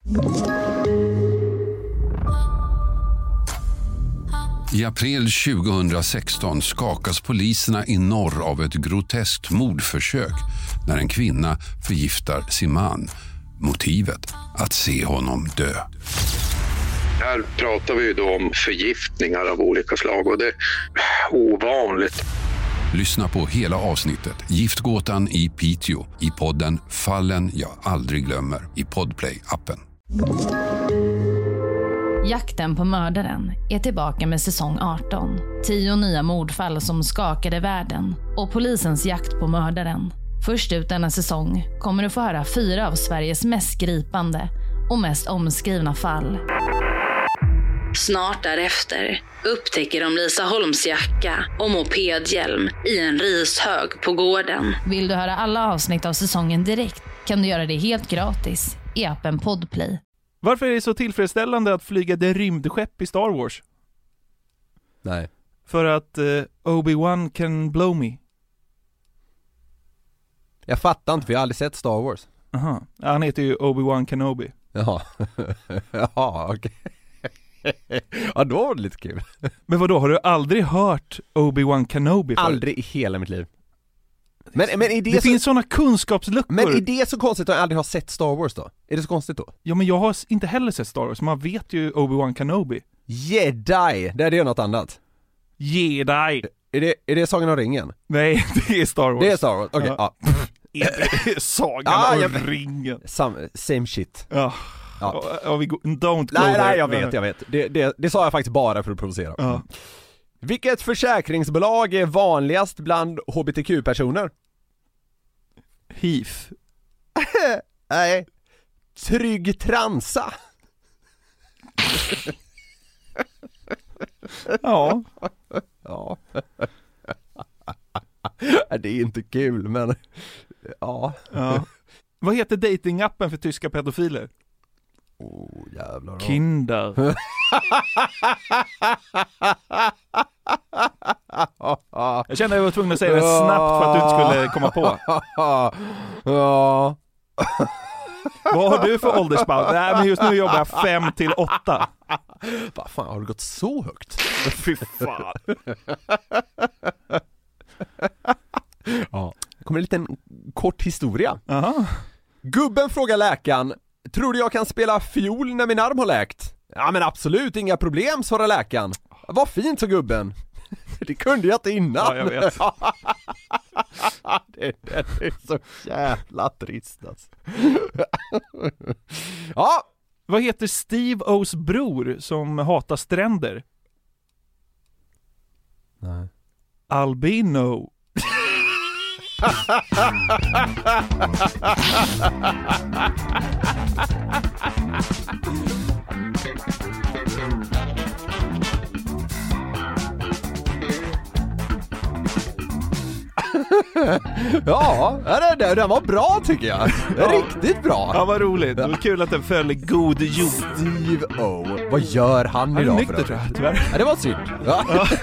I april 2016 skakas poliserna i norr av ett groteskt mordförsök när en kvinna förgiftar sin man. Motivet att se honom dö. Här pratar vi då om förgiftningar av olika slag och det är ovanligt. Lyssna på hela avsnittet Giftgåtan i Piteå i podden Fallen jag aldrig glömmer i Podplay-appen. Jakten på mördaren är tillbaka med säsong 18. 10 nya mordfall som skakade världen och polisens jakt på mördaren. Först ut denna säsong kommer du få höra 4 av Sveriges mest gripande och mest omskrivna fall. Snart därefter upptäcker de Lisa Holms jacka och mopedhjälm i en rishög på gården. Vill du höra alla avsnitt av säsongen direkt kan du göra det helt gratis i appen Podplay. Varför är det så tillfredsställande att flyga det rymdskepp i Star Wars? Nej. För att Obi-Wan can blow me. Jag fattar inte, för jag har aldrig sett Star Wars. Aha. Han heter ju Obi-Wan Kenobi. Jaha. Jaha, okej. Ja, då var det lite kul. Men vadå, har du aldrig hört Obi-Wan Kenobi förut? Aldrig i hela mitt liv. Men är det finns såna kunskapsluckor. Men är det så konstigt att jag aldrig har sett Star Wars då? Är det så konstigt då? Ja, men jag har inte heller sett Star Wars. Man vet ju Obi-Wan Kenobi. Jedi, det är det något annat. Jedi. Är det Sagan om ringen? Nej, det är Star Wars. Det är Star Wars, okej. Ja. Sagan om ringen. Same shit. Ja. Don't go Nej, jag vet. Det sa jag faktiskt bara för att provocera. Ja. Vilket försäkringsbolag är vanligast bland HBTQ-personer? HIF. Nej. Trygg Transa. Ja. Ja. Det är inte kul, men ja. Vad heter datingappen för tyska pedofiler? Jävlar. Kinder. Jag kände att jag var tvungen att säga det snabbt för att du inte skulle komma på. Ja. Vad har du för åldersspann? Nej, men just nu jobbar jag 5 till 8. Vad fan, har det gått så högt? Fy fan. Ja. Det kommer en liten kort historia. Aha. Gubben frågar läkaren: tror du jag kan spela fiol när min arm har läkt? Ja, men absolut, inga problem, svarar läkaren. Vad fint, så gubben. Det kunde jag inte innan. Ja, jag vet. Det är så jävla trist alltså. Ja. Vad heter Steve O's bror som hatar stränder? Nej. Albino. Ja, den var bra tycker jag. Riktigt bra. Ja, vad roligt. Det var kul att den föll i god jord. Steve O. Vad gör han idag? Han är nykter, tror jag, tyvärr. Ja, det var synd. Ja.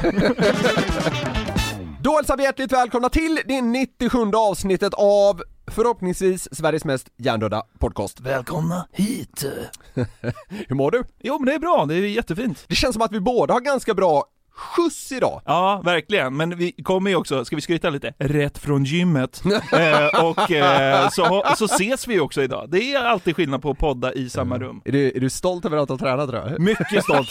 Då hälsar vi hjärtligt välkomna till det 97 avsnittet av förhoppningsvis Sveriges mest hjärndöda podcast. Välkomna hit. Hur mår du? Jo, men det är bra. Det är jättefint. Det känns som att vi båda har ganska bra skjuts idag. Ja, verkligen. Men vi kommer ju också, ska vi skryta lite, rätt från gymmet. Så ses vi också idag. Det är alltid skillnad på att podda i samma rum. Är du stolt över att ha tränat, tror jag? Mycket stolt.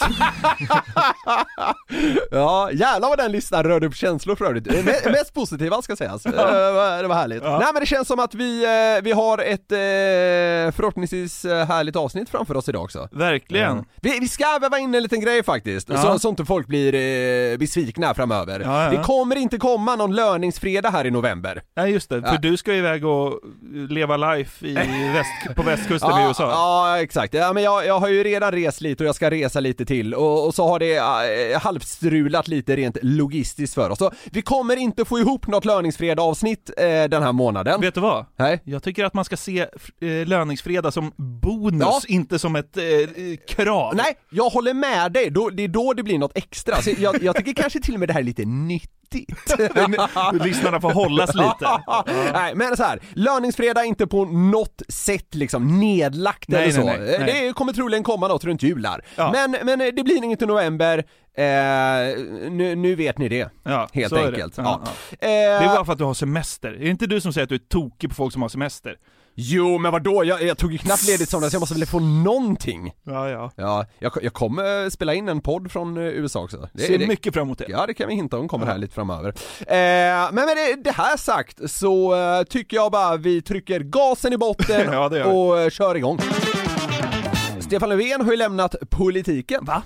Ja, jävlar vad den listan rörde upp känslor för övrigt. Mest positiva ska sägas. Det var härligt. Ja. Nej, men det känns som att vi har ett förhoppningsvis härligt avsnitt framför oss idag också. Verkligen. Vi ska väva in en liten grej faktiskt. Så inte folk blir besvikna framöver. Ja. Det kommer inte komma någon löningsfredag här i november. Nej, just det. För du ska iväg och leva life på västkusten i USA. Ja, exakt. Ja, men jag har ju redan rest lite och jag ska resa lite till. Och så har det halvstrulat lite rent logistiskt för oss. Så vi kommer inte få ihop något löningsfredag avsnitt den här månaden. Vet du vad? Nej. Jag tycker att man ska se löningsfredag som bonus, inte som ett krav. Nej, jag håller med dig. Det är då det blir något extra. Så jag tycker kanske till och med det här är lite nyttigt. Lyssnarna får hållas lite. Nej, men så här, löningsfredag är inte på något sätt liksom nedlagt eller så. Nej. Det kommer troligen komma något runt jular. Ja. Men det blir inget i november. Nu vet ni det. Ja, helt så enkelt. är det. Ja. Det är bara för att du har semester. Är det inte du som säger att du är tokig på folk som har semester? Jo, men vadå? Jag tog ju knappt ledigt som det, så jag måste väl få någonting. Ja. Jag kommer spela in en podd från USA också. Ser mycket fram emot det. Ja, det kan vi hinta om, kommer här lite framöver. Men med det här sagt så tycker jag bara vi trycker gasen i botten Ja, det gör vi. och kör igång. Stefan Löfven har ju lämnat politiken. Va?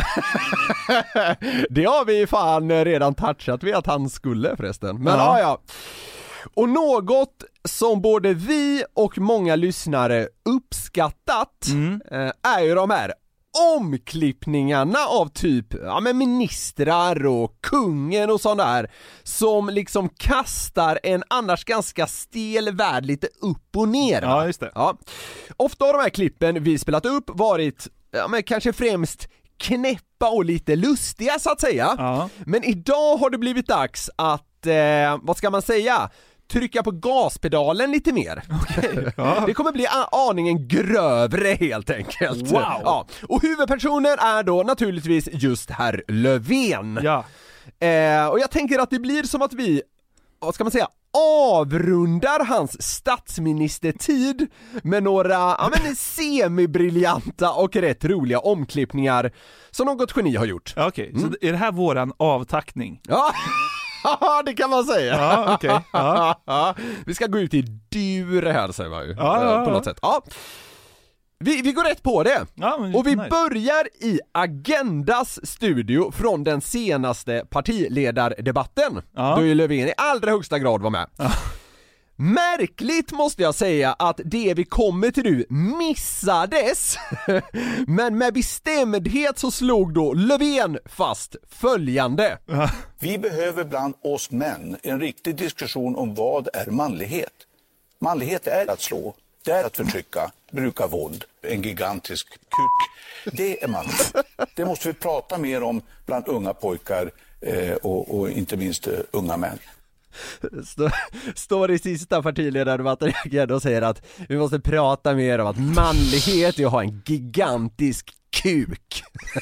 Det har vi fan redan touchat vid att han skulle förresten. Men ja. Och något som både vi och många lyssnare uppskattat är ju de här omklippningarna av typ ministrar och kungen och sånt där som liksom kastar en annars ganska stel värld lite upp och ner. Va? Ja, just det. Ja. Ofta har de här klippen vi spelat upp varit kanske främst knäppa och lite lustiga så att säga. Ja. Men idag har det blivit dags att, vad ska man säga, trycka på gaspedalen lite mer. Okay. Ja. Det kommer bli aningen grövre helt enkelt. Wow. Ja. Och huvudpersonen är då naturligtvis just herr Löfven. Ja. Och jag tänker att det blir som att vi, vad ska man säga, avrundar hans statsministertid med några semibriljanta och rätt roliga omklippningar som något geni har gjort. Okej, så är det här våran avtackning? Ja. Det kan man säga. Ja, okej. Ja. Vi ska gå ut i dur här, säger man ju. Ja. På något sätt. Ja. Vi går rätt på det. Ja, men och vi nice. börjar i Agendas studio från den senaste partiledardebatten. Ja. Då ju Löfven i allra högsta grad var med. Ja. Märkligt måste jag säga att det vi kommer till nu missades. Men med bestämdhet så slog då Löfven fast följande. Vi behöver bland oss män en riktig diskussion om vad är manlighet. Manlighet är att slå, det är att förtrycka, bruka våld, en gigantisk kuk. Det är manlighet. Det måste vi prata mer om bland unga pojkar och inte minst unga män. Står i sista partiledardebatten och säger att vi måste prata mer om att manlighet är att ha en gigantisk kuk.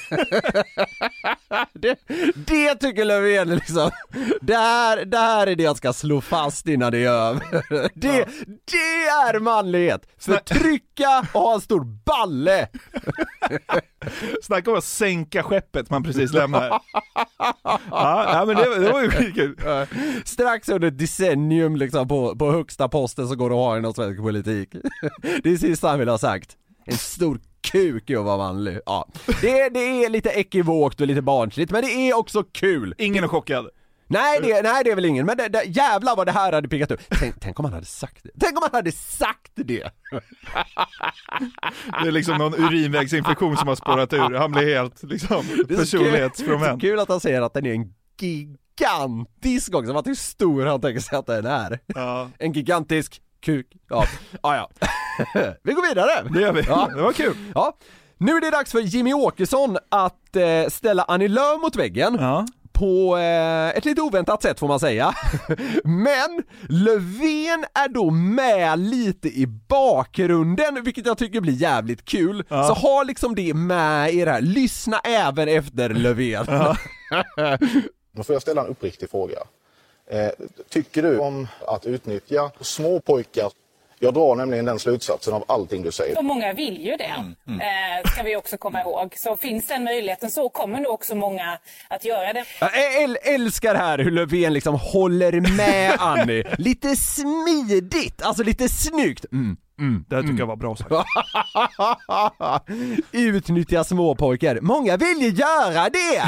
det tycker Löfven liksom. Det här är det jag ska slå fast innan det är över. Det är manlighet. Förtrycka och ha en stor balle. Snacka om att sänka skeppet man precis lämnar. Ja, men det var ju kul. Strax under ett decennium liksom på högsta posten så går det att ha inom svensk politik. Det är sista han vill ha sagt. En stor kuk är att vara manlig. Ja. Det är lite ekivokt och lite barnsligt, men det är också kul. Ingen är chockad. Nej, det är väl ingen, men jävlar vad det här hade pickat upp. Tänk om han hade sagt det. Tänk om han hade sagt det. Det är liksom någon urinvägsinfektion som har spårat ur. Han blir helt liksom personlighetsfrånvänd. Det är kul att han säger att den är en gigantisk också. Vad hur stor han tänker sig att den är. Ja. En gigantisk kuk. Ja. Vi går vidare. Det gör vi. Ja. Det var kul. Ja. Nu är det dags för Jimmy Åkesson att ställa Annie Lööf mot väggen. Ja. På ett lite oväntat sätt får man säga. Men Löfven är då med lite i bakgrunden, vilket jag tycker blir jävligt kul. Ja. Så ha liksom det med i det här. Lyssna även efter Löfven. Ja. Då får jag ställa en uppriktig fråga. Tycker du om att utnyttja små pojkar? Jag drar nämligen den slutsatsen av allting du säger. Och många vill ju det, ska vi också komma ihåg. Så finns den möjligheten så kommer nog också många att göra det. Jag älskar här hur Löfven liksom håller med Annie. Lite smidigt, alltså lite snyggt. Det här tycker jag var bra sagt. Utnyttja småpojkar. Många vill ju göra det.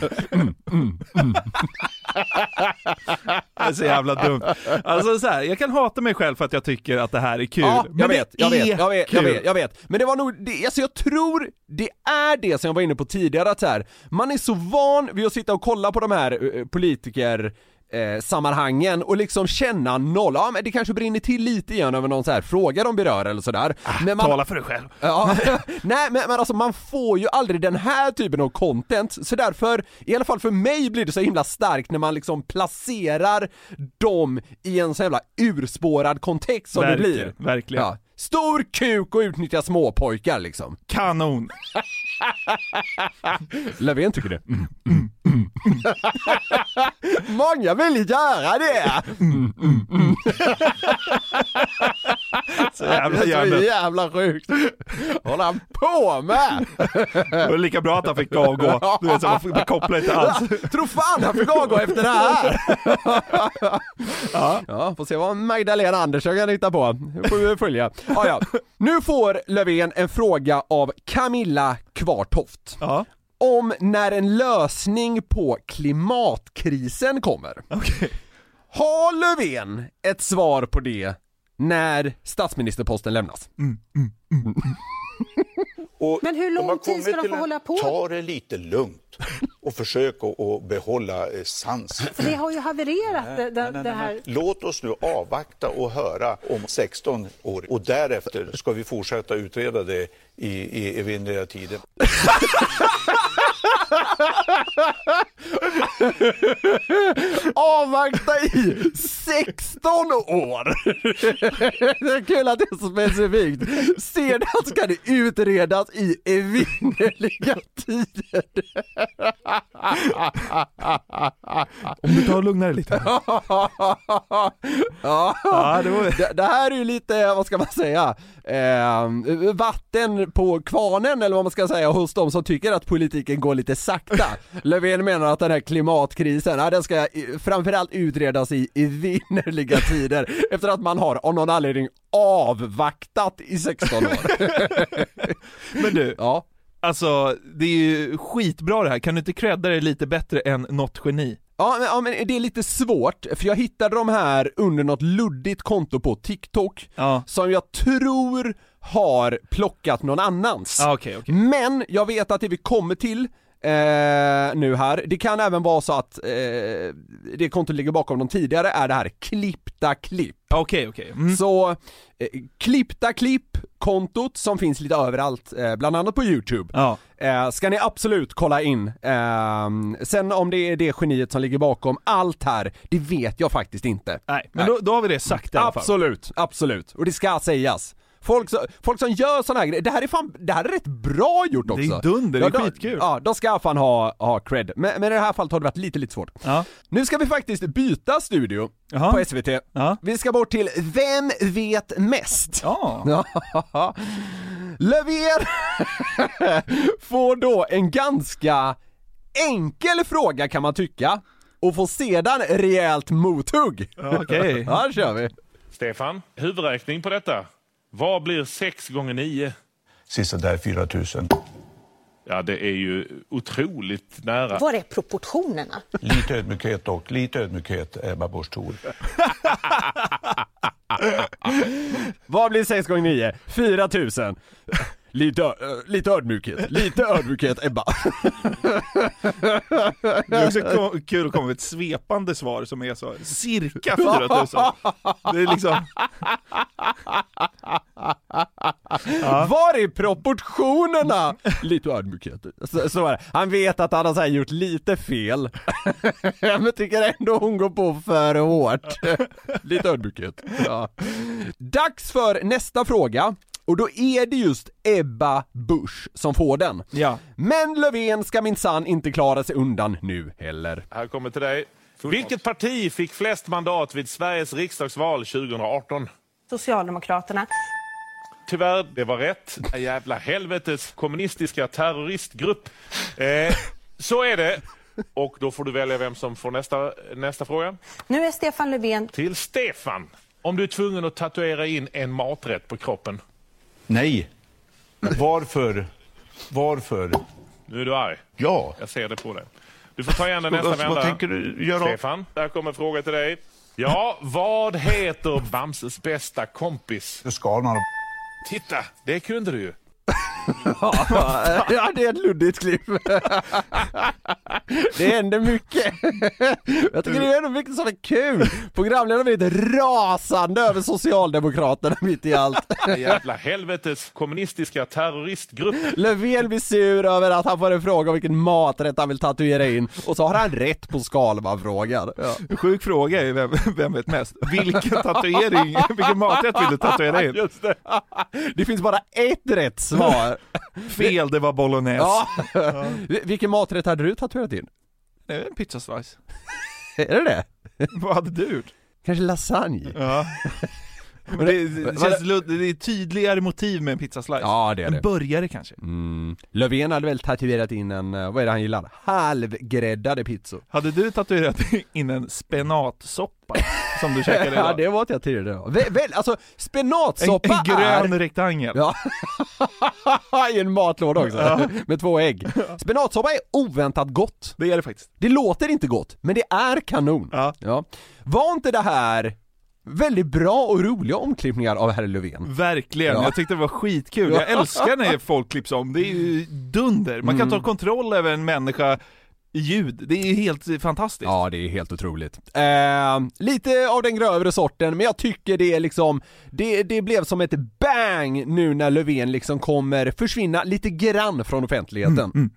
Det är så jävla dumt. Alltså så här, jag kan hata mig själv för att jag tycker att det här är kul. Ja, men jag vet. Men det var nog det, alltså jag tror det är det som jag var inne på tidigare, att så här, man är så van vid att sitta och kolla på de här politiker sammanhangen och liksom känna noll. Ja, men det kanske brinner till lite igen över någon så här fråga de berör eller sådär. Men Tala för dig själv. Ja, nej men alltså man får ju aldrig den här typen av content, så därför, i alla fall för mig, blir det så himla starkt när man liksom placerar dem i en så jävla urspårad kontext som det blir. Verkligen. Ja. Stor kuk och utnyttja småpojkar liksom. Kanon. Löfven tycker det. Många vill göra det. Så jävla det är så jävla sjukt. Håller han på med? Det var lika bra att han fick avgå. Du vet, så man kopplar inte alls. Tror fan han fick avgå efter det här. Ja, får se vad Magdalena Andersson kan hitta på. Får vi följa. Ja. Nu får Löfven en fråga av Camilla Kvartoft. Ja. Om när en lösning på klimatkrisen kommer. Okay. Har Löfven ett svar på det när statsministerposten lämnas? Men hur lång tid ska de få hålla på? Ta det lite lugnt och försök att behålla sans. För det har ju havererat det här. Låt oss nu avvakta och höra om 16 år och därefter ska vi fortsätta utreda det i evinnerliga tider. Avvakta i 16 år. Det är kul att det är så specifikt. Sedan ska det utredas i evinnerliga tider. Om du tar och lugnar dig lite. Ja, det här är ju lite, vad ska man säga, vatten på kvarnen, eller vad man ska säga, hos de som tycker att politiken går lite sakta. Löfven menar att den här klimatkrisen, den ska framförallt utredas i evinnerliga tider, efter att man har av någon anledning avvaktat i 16 år. Men du, ja. Alltså det är ju skitbra det här. Kan du inte credda det lite bättre än något geni? Ja, men det är lite svårt, för jag hittade de här under något luddigt konto på TikTok som jag tror har plockat någon annans. Okay. Men jag vet att det vi kommer till nu här, det kan även vara så att det kontot ligger bakom de tidigare, är det här klippta klipp. Okej. Så klippta klipp-kontot som finns lite överallt, bland annat på YouTube, ska ni absolut kolla in. Sen om det är det geniet som ligger bakom allt här, det vet jag faktiskt inte. Nej, men då har vi det sagt i alla fall. Absolut. Och det ska sägas. Folk som gör såna här grejer, det här är rätt bra gjort också. Det är dunder, det är skitkul. Ja, de ska fan ha cred. Men i det här fallet har det varit lite svårt. Ja. Nu ska vi faktiskt byta studio på SVT. Ja. Vi ska bort till Vem vet mest? Ja. Löfven får då en ganska enkel fråga, kan man tycka, och får sedan rejält mothugg. Okej. Ja, kör vi. Stefan, huvudräkning på detta. Vad blir 6 gånger 9? Sista där 4 000. Ja, det är ju otroligt nära. Var är proportionerna? Lite ödmjukhet, Ebba Busch Thor. Vad blir 6 gånger 9? 4 000. Lite ödmjukhet, Ebba. Det är också kul att komma med ett svepande svar som är så cirka 4 000. Det är liksom... Var är proportionerna? Lite ödmjukhet. Så är det. Han vet att han har så här gjort lite fel. Men tycker ändå hon går på för hårt. Lite ödmjukhet. Ja. Dags för nästa fråga. Och då är det just Ebba Busch som får den. Ja. Men Löfven ska minsann inte klara sig undan nu heller. Här kommer till dig. Vilket parti fick flest mandat vid Sveriges riksdagsval 2018? Socialdemokraterna. Tyvärr, det var rätt. Jävla helvetes kommunistiska terroristgrupp. Så är det. Och då får du välja vem som får nästa fråga. Nu är Stefan Löfven. Till Stefan. Om du är tvungen att tatuera in en maträtt på kroppen. Nej. Varför? Nu är du arg. Ja. Jag ser det på dig. Du får ta igen den nästa vända. Vad tänker du göra? Stefan, där kommer en fråga till dig. Ja, vad heter Bamses bästa kompis? Skalman. Titta, det kunde du ju. Ja, det är ett luddigt klipp. Det händer mycket. Jag tycker det är ändå mycket som är kul. Programledaren har blivit rasande över Socialdemokraterna mitt i allt. Jävla helvetes kommunistiska terroristgrupp. Löfven blir sur över att han får en fråga om vilken maträtt han vill tatuera in. Och så har han rätt på Skalman-frågan. Ja. Sjuk fråga är vem vet mest. Vilken maträtt vill du tatuera in? Just det. Det finns bara ett rätt svar. Fel, det var bolognese. Ja. Vilken maträtt hade du tatuerat in? Det är en pizzaslice. Är det? Vad hade du gjort? Kanske lasagne. Ja. Men det är tydligare motiv med en pizzaslice. Ja, det är det. En burgare kanske. Löfven hade väl tatuerat in en, vad är det han gillar? Halvgräddade pizzor. Hade du tatuerat in en spenatsoppa som du käkade idag? Ja, det var jag tidigare. Alltså, spenatsoppa en grön rektangel. Ja. I en matlåda också. Ja. Med 2 ägg. Spenatsoppa är oväntat gott. Det är det faktiskt. Det låter inte gott, men det är kanon. Ja. Var inte det här väldigt bra och roliga omklippningar av herr Löfven? Verkligen, jag tyckte det var skitkul. Jag älskar när folk klipps om. Det är ju dunder. Man kan ta kontroll över en människa i ljud. Det är helt fantastiskt. Ja, det är helt otroligt. Lite av den grövre sorten, men jag tycker det är liksom det blev som ett bang nu när Löfven liksom kommer försvinna lite grann från offentligheten.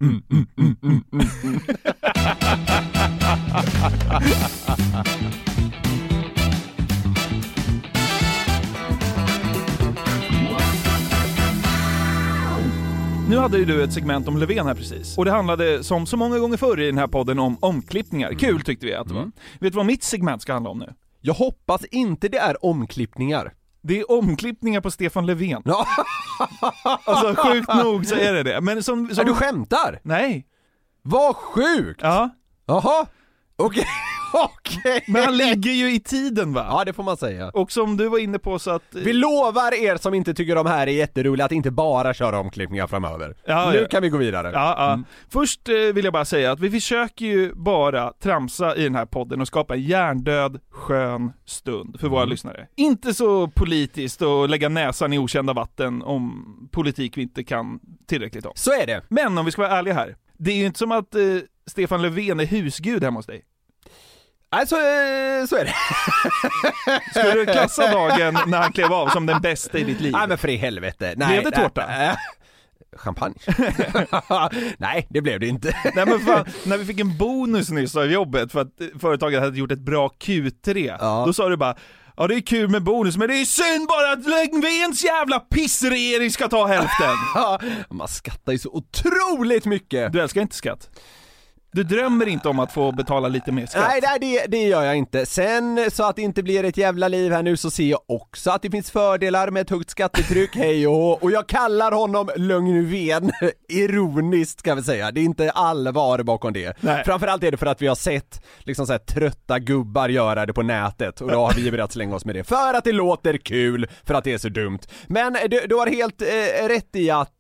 Nu hade ju du ett segment om Löfven här precis. Och det handlade som så många gånger förr i den här podden om omklippningar. Kul tyckte vi att det var. Vet du vad mitt segment ska handla om nu? Jag hoppas inte det är omklippningar. Det är omklippningar på Stefan Löfven. Ja. Alltså sjukt nog så är det. Men som... Är du skämtar? Nej. Vad sjukt! Ja. Jaha. Okej. Men han ligger ju i tiden, va? Ja, det får man säga. Och som du var inne på så att... Vi lovar er som inte tycker de här är jätteroliga att inte bara köra omklippningar framöver. Nu kan vi gå vidare. Först vill jag bara säga att vi försöker ju bara tramsa i den här podden och skapa en hjärndöd, skön stund för våra lyssnare. Inte så politiskt och lägga näsan i okända vatten om politik vi inte kan tillräckligt om. Så är det. Men om vi ska vara ärliga här, det är ju inte som att Stefan Löfven är husgud hemma hos dig. Alltså, så är det. Skulle du klassa dagen när han klev av som den bästa i ditt liv? Nej, men för i helvete. Nej, blev det tårta? Champagne? Nej, det blev det inte. Nej, men fan, när vi fick en bonus nyss av jobbet för att företaget hade gjort ett bra Q3, då sa du bara: ja, det är kul med bonus, men det är synd bara att Löfvens jävla pissregering ska ta hälften. Man skattar ju så otroligt mycket. Du älskar inte skatt. Du drömmer inte om att få betala lite mer skatt? Nej, det gör jag inte. Sen, så att det inte blir ett jävla liv här nu, så ser jag också att det finns fördelar med ett högt skattetryck, hej och jag kallar honom Löfven ironiskt, kan vi säga. Det är inte allvar bakom det. Nej. Framförallt är det för att vi har sett liksom så här trötta gubbar göra det på nätet, och då har vi börjat slänga oss med det. För att det låter kul, för att det är så dumt. Men du har helt rätt i att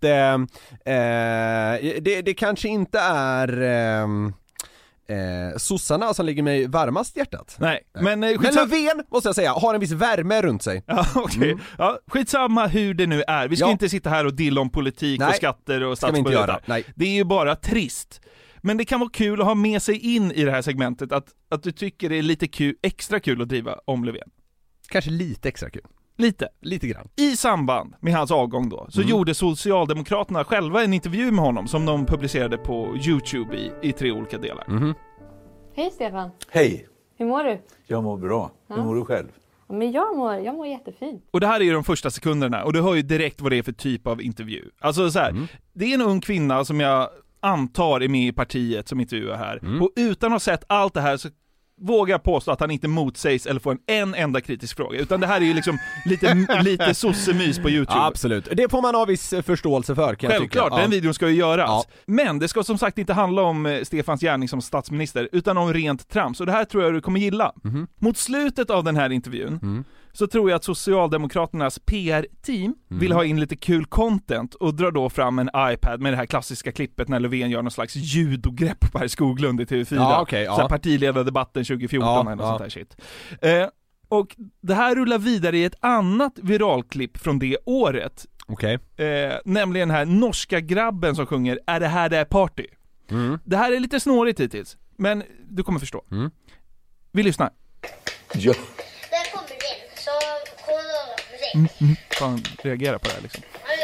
det kanske inte är... sossarna som ligger mig varmast hjärtat. Nej. Men Löfven, måste jag säga, har en viss värme runt sig. Ja, okej. Ja, skitsamma hur det nu är. Vi ska inte sitta här och dilla om politik och skatter och statsbudgetar. Det är ju bara trist. Men det kan vara kul att ha med sig in i det här segmentet att du tycker det är lite extra kul att driva om Löfven. Kanske lite extra kul. Lite grann. I samband med hans avgång då, så gjorde Socialdemokraterna själva en intervju med honom som de publicerade på YouTube i 3 olika delar. Hej Stefan. Hej. Hur mår du? Jag mår bra. Hur mår du själv? Men jag mår jättefint. Och det här är ju de första sekunderna, och du hör ju direkt vad det är för typ av intervju. Alltså så här, det är en ung kvinna som jag antar är med i partiet som intervjuar här. Och utan att ha sett allt det här så vågar påstå att han inte motsägs eller får en enda kritisk fråga, utan det här är ju liksom lite sossemys på YouTube. Ja, absolut. Det får man ha viss förståelse för, kan självklart, jag tycka. Den videon ska ju göras. Men det ska som sagt inte handla om Stefans gärning som statsminister, utan om rent trams, och det här tror jag du kommer gilla. Mot slutet av den här intervjun så tror jag att Socialdemokraternas PR-team vill ha in lite kul content och drar då fram en iPad med det här klassiska klippet när Löfven gör någon slags judogrepp på Per Skoglund i TV4. Så här partiledardebatten 2014 eller sånt där shit. Och det här rullar vidare i ett annat viralklipp från det året. Okej. Nämligen den här norska grabben som sjunger "Är det här det är party?" Det här är lite snårigt hittills, men du kommer förstå. Vi lyssnar. Ja. Där kommer det, så kommer musik. Fan, reagera på det här liksom.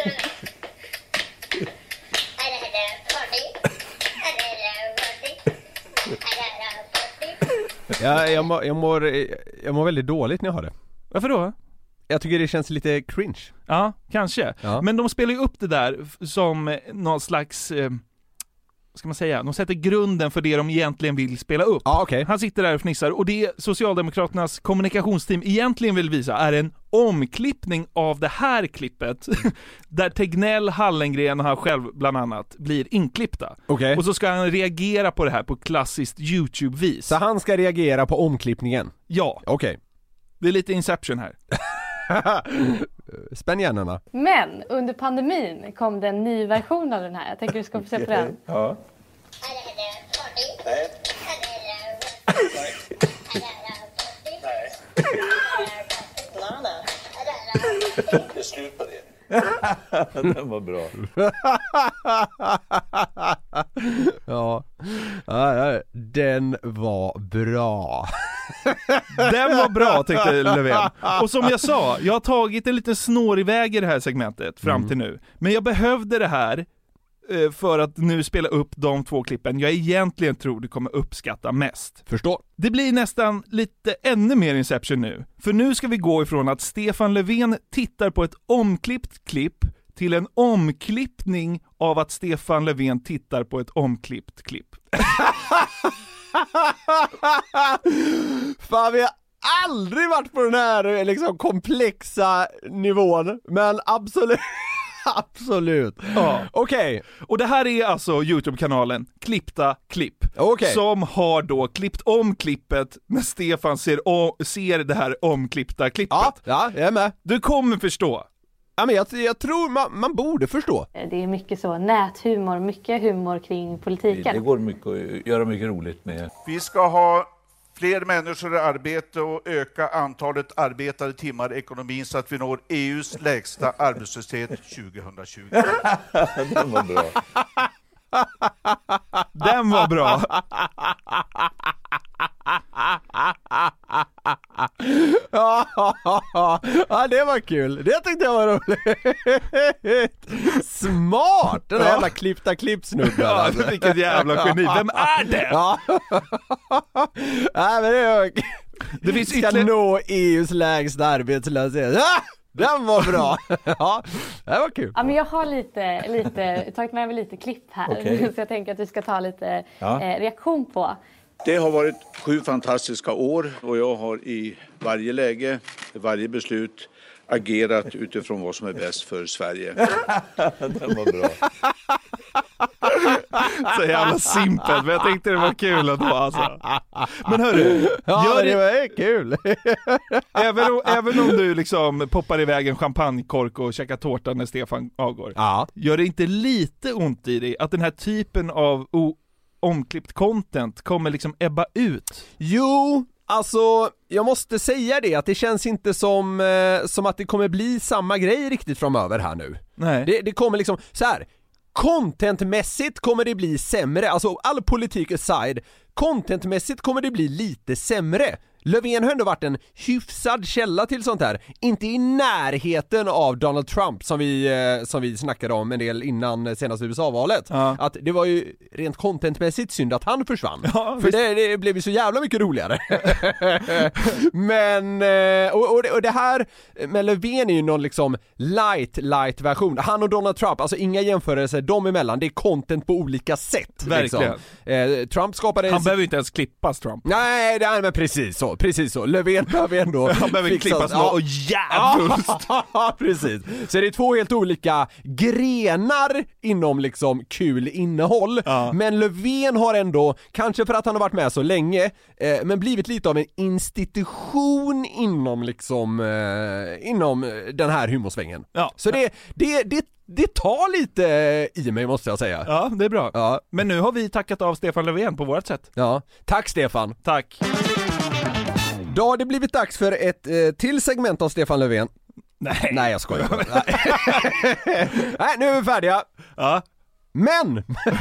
Ja, jag mår väldigt dåligt när jag har det. Varför då? Jag tycker det känns lite cringe. Ja, kanske. Ja. Men de spelar ju upp det där som någon slags... ska man säga, de sätter grunden för det de egentligen vill spela upp. Ja, okay. Han sitter där och fnissar, och det Socialdemokraternas kommunikationsteam egentligen vill visa är en omklippning av det här klippet där Tegnell, Hallengren och han själv bland annat blir inklippta. Okay. Och så ska han reagera på det här på klassiskt YouTube-vis. Så han ska reagera på omklippningen? Ja. Okej. Okay. Det är lite Inception här. Spänn hjärnorna. Men under pandemin kom det en ny version av den här. Jag tänker du ska få se på den. Ja. Det är slut på det. Den var bra. Ja, den var bra. Den var bra, tyckte Löfven. Och som jag sa, jag har tagit en liten snårig väg i det här segmentet fram till nu. Men jag behövde det här för att nu spela upp de två klippen jag egentligen tror du kommer uppskatta mest. Förstår. Det blir nästan lite ännu mer Inception nu. För nu ska vi gå ifrån att Stefan Löfven tittar på ett omklippt klipp till en omklippning av att Stefan Löfven tittar på ett omklippt klipp. Fan, vi har aldrig varit på den här liksom komplexa nivån, men absolut. Absolut. Ja. Okej. Och det här är alltså YouTube-kanalen Klippta klipp. Som har då klippt om klippet när Stefan ser det här omklippta klippet. Ja, jag är med. Du kommer förstå. Ja, men jag tror man borde förstå. Det är mycket så näthumor, mycket humor kring politiken. Det går mycket att göra mycket roligt med. Vi ska ha fler människor i arbete och öka antalet arbetade timmar i ekonomin så att vi når EUs lägsta arbetslöshet 2020. Den var bra. Den var bra. Ja, det var kul. Det tyckte jag var roligt. Smart! Den där jävla klippta klippsnubben. Ja, vilket jävla geni. Vem är det? Ja. Nej, men det finns ska nå EUs lägsta arbetslöshet. Den var bra. Ja, det var kul. Ja, men jag har lite tagit med mig lite klipp här. Okay. Så jag tänker att vi ska ta lite reaktion på. Det har varit 7 fantastiska år och jag har i varje läge, i varje beslut agerat utifrån vad som är bäst för Sverige. Den var bra. Så jävla simpelt, men jag tänkte det var kul ändå alltså. Men hörru, ja, det var kul. även om du liksom poppar iväg en champagnekork och käkar tårta när Stefan avgår. Ja. Gör det inte lite ont i dig att den här typen av omklippt content kommer liksom ebba ut? Jo, alltså jag måste säga det att det känns inte som att det kommer bli samma grej riktigt framöver här nu. Nej. Det kommer liksom så här. Contentmässigt kommer det bli sämre, alltså all politik aside, contentmässigt kommer det bli lite sämre. Löfven har ändå varit en hyfsad källa till sånt här. Inte i närheten av Donald Trump som vi snackade om en del innan senaste USA-valet. Ja. Att det var ju rent contentmässigt synd att han försvann. Ja, för det blev ju så jävla mycket roligare. Men och det här med Löfven är ju någon liksom light version. Han och Donald Trump, alltså inga jämförelser de emellan. Det är content på olika sätt. Verkligen. Liksom. Trump skapade... Han behöver ju inte ens klippas, Trump. Nej, men precis så. Löfven behöver ändå... Han behöver klippas och jävligt. Ja, precis. Så det är 2 helt olika grenar inom liksom kul innehåll. Ja. Men Löfven har ändå, kanske för att han har varit med så länge, men blivit lite av en institution inom liksom inom den här humorsvängen. Ja. Så det tar lite i mig, måste jag säga. Ja, det är bra. Ja. Men nu har vi tackat av Stefan Löfven på vårt sätt. Ja, tack Stefan. Tack. Då har det blivit dags för ett till segment av Stefan Löfven. Nej, jag skojar. Nej, nu är vi färdiga. Ja. Men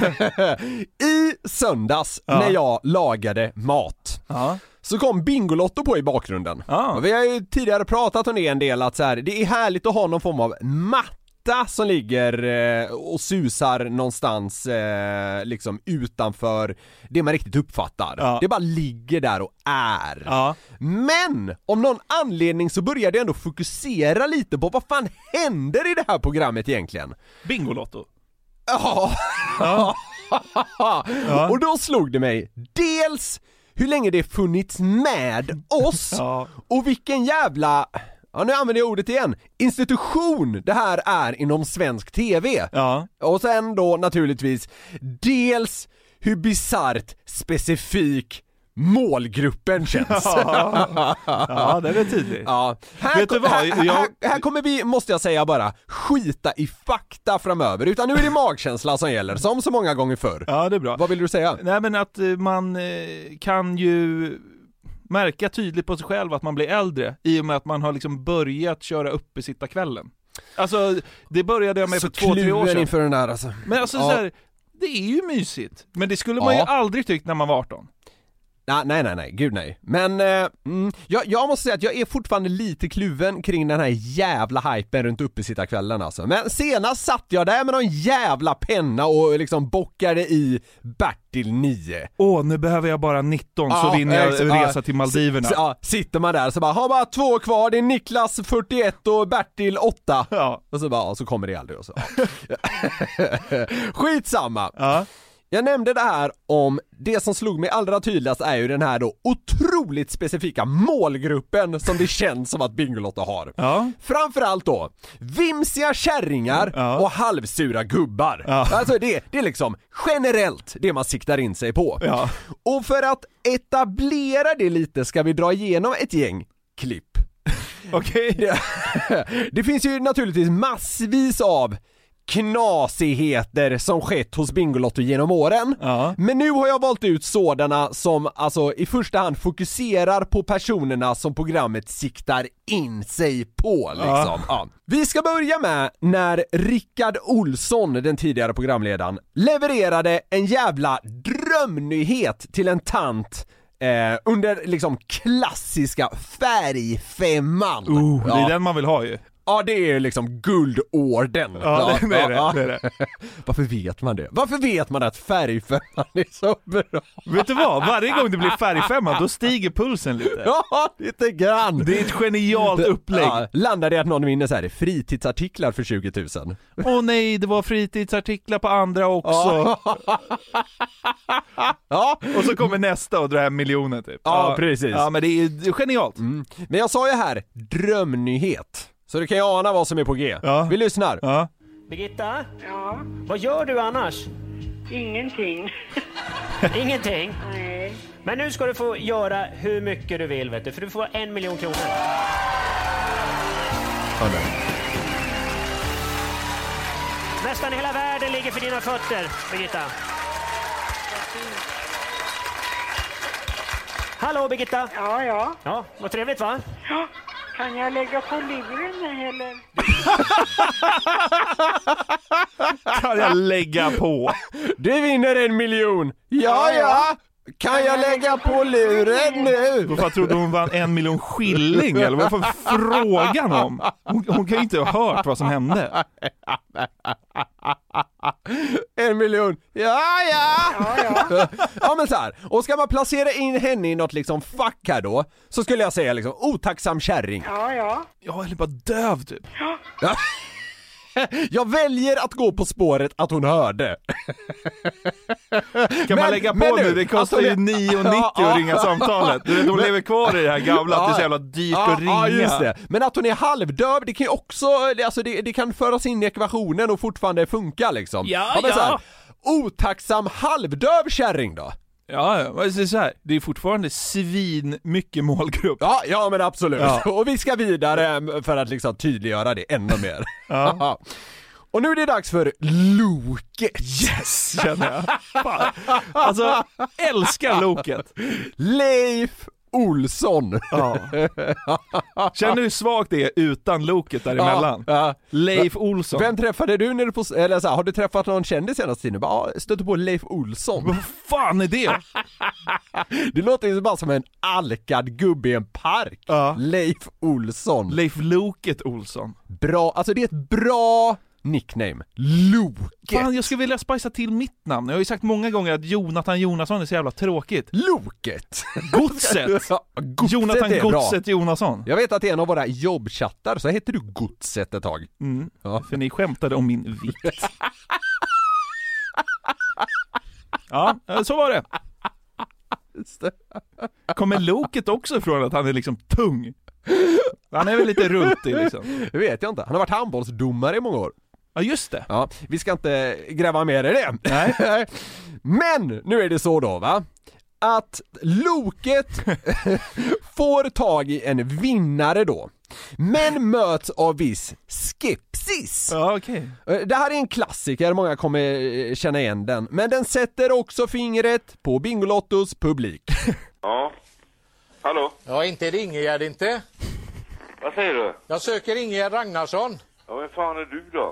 i söndags när jag lagade mat så kom Bingolotto på i bakgrunden. Och vi har ju tidigare pratat om det en del, att så här, det är härligt att ha någon form av matta som ligger och susar någonstans liksom utanför det man riktigt uppfattar. Det bara ligger där och är. Men om någon anledning så började jag ändå fokusera lite på vad fan händer i det här programmet egentligen. Bingolotto. Ja. Och då slog det mig dels hur länge det funnits med oss och vilken jävla, nu använder jag ordet igen, institution det här är inom svensk tv. Och sen då naturligtvis dels hur bizarrt specifik målgruppen känns. Ja, det är tydligt. Vet du vad? Här kommer vi, måste jag säga bara, skita i fakta framöver, utan nu är det magkänsla som gäller, som så många gånger förr. Ja, det är bra. Vad vill du säga? Nej, men att man kan ju märka tydligt på sig själv att man blir äldre i och med att man har liksom börjat köra uppe sitta kvällen. Alltså, det började jag med för 2-3 år sedan. Inför den där, alltså. Men alltså så här, det är ju mysigt. Men det skulle man ju aldrig tyckt när man var 18. Nej, gud nej. Men jag måste säga att jag är fortfarande lite kluven kring den här jävla hypen runt uppesittarkvällen alltså. Men senast satt jag där med någon jävla penna och liksom bockade i Bertil 9. Nu behöver jag bara 19 så vinner jag resa till Maldiverna. Sitter man där så bara, har bara 2 kvar, det är Niklas 41 och Bertil 8. Och så bara, så kommer det aldrig och så. Skitsamma. Jag nämnde det här om det som slog mig allra tydligast är ju den här då otroligt specifika målgruppen som det känns som att Bingolotto har. Framförallt då vimsiga kärringar och halvsura gubbar. Alltså det är liksom generellt det man siktar in sig på. Och för att etablera det lite ska vi dra igenom ett gäng klipp. Okej. Det finns ju naturligtvis massvis av knasigheter som skett hos Bingolotto genom åren. Men nu har jag valt ut sådana som alltså i första hand fokuserar på personerna som programmet siktar in sig på liksom. Vi ska börja med när Rickard Olsson, den tidigare programledaren, levererade en jävla drömnyhet till en tant under liksom klassiska färgfemman. Det är den man vill ha ju. Ja, det är liksom guldorden. Det är det. Varför vet man det? Varför vet man att färgfemman är så bra? Vet du vad? Varje gång det blir färgfemman, då stiger pulsen lite. Ja, lite grann. Det är ett genialt upplägg. Landar det att någon vinner så här fritidsartiklar för 20 000? Nej, det var fritidsartiklar på andra också. Och så kommer nästa och drar hem miljoner typ. Precis. Ja, men det är genialt. Men jag sa ju här, drömnyhet. Så du kan ju ana vad som är på G. Vi lyssnar. Birgitta? Vad gör du annars? Ingenting. Ingenting? Nej. Men nu ska du få göra hur mycket du vill, vet du. För du får 1 miljon kronor. Nästan hela världen ligger för dina fötter, Birgitta. Hallå, Birgitta? Ja, vad trevligt va? Ja. Kan jag lägga på luren eller? Kan jag lägga på? Du vinner 1 miljon. Ja. Kan jag lägga på luren nu? Varför trodde hon vann 1 miljon skilling? Eller vad var frågan om? Hon kan ju inte ha hört vad som hände. 1 miljon. Ja. Ja, men så här. Och ska man placera in henne i något liksom fack här då, så skulle jag säga liksom otacksam kärring. Ja. Ja, eller bara döv typ. Ja. Jag väljer att gå på spåret att hon hörde. Kan man lägga på nu? Det kostar ju 9,90 att ringa samtalet. Du vet, de lever kvar i det här gamla att det är så jävla dyrt att ringa. Ja, just det. Men att hon är halvdöv, det kan ju också, alltså det kan föras in i ekvationen och fortfarande funka liksom. Ja. Så här, otacksam halvdöv kärring då? Ja, så här, det är fortfarande svin mycket målgrupp. Ja, men absolut. Och vi ska vidare för att liksom tydliggöra det ännu mer. Och nu är det dags för Loket. Yes, känner jag. Fan. Alltså, älskar Loket. Leif Olsson. Ja. Känner du hur svagt det är utan loket däremellan? Ja. Leif Olsson. Vem träffade du när du på, eller så här, har du träffat någon kändis senaste tiden? Bara stötte på Leif Olsson. Vad fan är det? Det låter ju bara som en alkad gubbe i en park. Ja. Leif Olsson. Leif Loket Olsson. Bra, alltså det är ett bra nickname. Loket. Fan, jag skulle vilja spicea till mitt namn. Jag har ju sagt många gånger att Jonathan Jonasson är så jävla tråkigt. Loket. Godset. Ja, Godset Jonathan är Godset bra. Jonasson. Jag vet att det är en av våra jobbchattar, så heter du Godset ett tag. Ja. För ni skämtade om min vikt. Ja, så var det. Kommer Loket också ifrån att han är liksom tung? Han är väl lite rultig liksom. Det vet jag inte. Han har varit handbollsdomare i många år. Ja, just det. Ja, vi ska inte gräva mer i det. Nej. Men nu är det så då, va? Att Loket får tag i en vinnare då, men möts av viss skepsis. Ja, okej. Det här är en klassiker, många kommer känna igen den. Men den sätter också fingret på Bingolottos publik. Ja. Hallå? Ja, inte är det Ingegärd inte. Vad säger du? Jag söker Ingegärd Ragnarsson. Ja, vem fan är du då?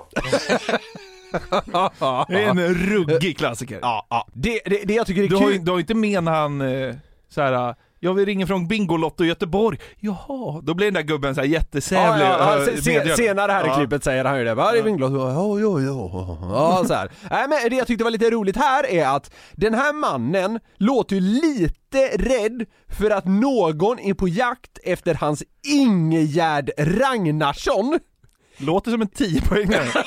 Det är en ruggig klassiker. Ja. Det jag tycker är kul. Du har inte med när han så här. Jag vill ringa från Bingolotto i Göteborg. Jaha, då blir den där gubben så här jättesävlig. Senare här i klippet säger han ju det. Vad är Bingolotto? Ja, så här. Nej, men det jag tyckte var lite roligt här är att den här mannen låter ju lite rädd för att någon är på jakt efter hans Ingegärd Ragnarsson. Låter som en 10-poängare.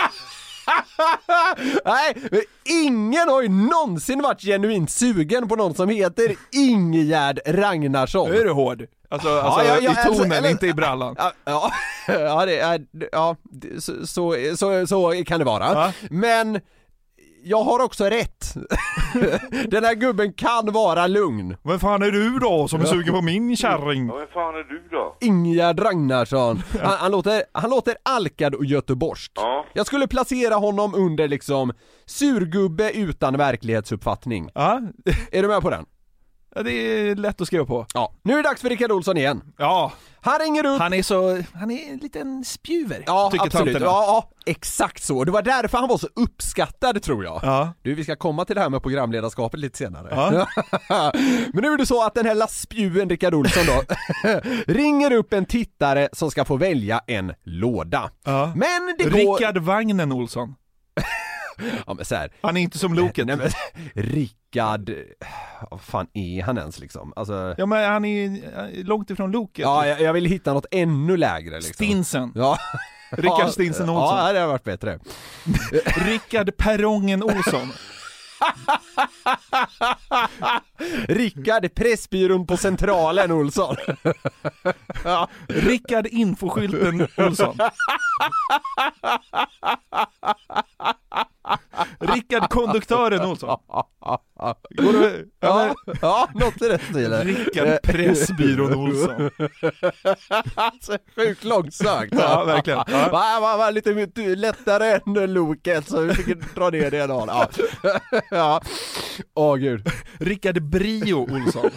Nej, ingen har ju någonsin varit genuint sugen på någon som heter Ingegärd Ragnarsson. Nu är du hård. Alltså i tonen, inte i brallan. Så kan det vara. Ja. Men jag har också rätt. Den här gubben kan vara lugn. Vem fan är du då som är sugen på min kärring? Ja, vem fan är du då? Ingegärd Ragnarsson. Han låter alkad och göteborgsk. Ja. Jag skulle placera honom under liksom surgubbe utan verklighetsuppfattning. Ja. Är du med på den? Ja, det är lätt att skriva på. Ja. Nu är det dags för Rickard Olsson igen. Ja. Han ringer upp. Han är en liten spjuver. Ja, absolut. Ja, exakt så. Det var därför han var så uppskattad, tror jag. Ja. Du, vi ska komma till det här med programledarskapet lite senare. Ja. Men nu är det så att den här lastspjuven Rickard Olsson då ringer upp en tittare som ska få välja en låda. Ja. Men det går... Rickard Vagnen Olsson. Ja, men så här. Han är inte som Loket. Nej, men Rickard, vad fan är han ens liksom? Alltså... Ja, men han är långt ifrån Loket. Ja, jag vill hitta något ännu lägre liksom. Stinsen. Ja. Rickard Stinsen Olsson. Ja, det har varit bättre. Rickard Perrongen Olsson. Rickard Pressbyrån på Centralen Olsson. Ja. Rickard Infoskylten Olsson. Rickard Konduktören Olsson. Går du, ja, något i det stilen. Rickard Pressbyrån Olsson. Alltså, sjukt långsökt. Ja, verkligen. Ja. Var lite lättare än Loket, så vi fick dra ner det då. Ja. Ja. Åh gud. Rickard Brio Olsson.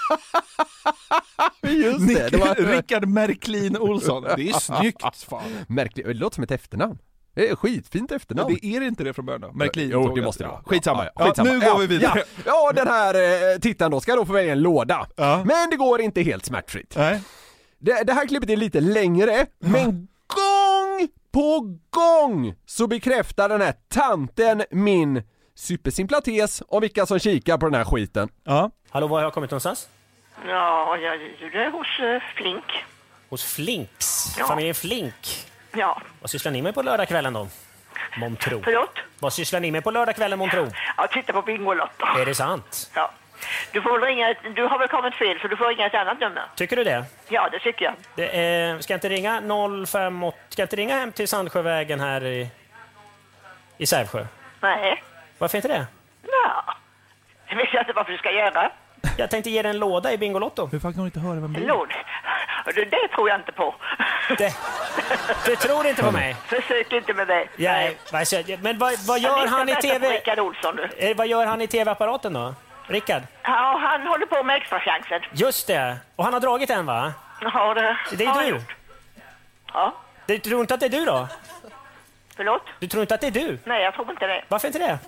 Just det. Det var... Rickard Märklin Olsson. Det är snyggt, fan. Märklin, det låter som ett efternamn. Det är skitfint efternamn. Det är inte det från början då? Märklin. Jo, det måste det vara. Skitsamma. Ja, nu går vi vidare. Ja, den här tittaren då ska då få välja en låda. Ja. Men det går inte helt smärtfritt. Nej. Det här klippet är lite längre, men gång på gång så bekräftar den här tanten min supersimpla tes om vilka som kikar på den här skiten. Ja. Hallå, var har jag kommit någonstans? Ja, det är hos Flink. Hos Flinks? Ja. Familjen Flink? Ja. Vad sysslar ni med på lördagskvällen då? Montro. Förlåt? Vad sysslar ni med på lördagskvällen, Montro? Ja, titta på Bingolotto. Är det sant? Ja. Du har väl kommit fel, så du får ringa ett annat nummer. Tycker du det? Ja, det tycker jag. Ska inte ringa 058? Ska inte ringa hem till Sandsjövägen här i Sävsjö? Nej. Varför inte det? Ja, det vet jag inte varför du ska göra. Jag tänkte ge dig en låda i Bingolotto. Hur fan kan du inte höra vem det är? Låda? Det tror jag inte på. Du tror inte på mig? Försök inte med det. Ja, men vad gör han i TV? Rickard Olsson, du. Vad gör han i TV-apparaten då? Rickard? Ja, han håller på med extra chansen. Just det. Och han har dragit en, va? Ja, det är du. Ja. Du tror inte att det är du då? Förlåt? Du tror inte att det är du? Nej, jag tror inte det. Varför inte det?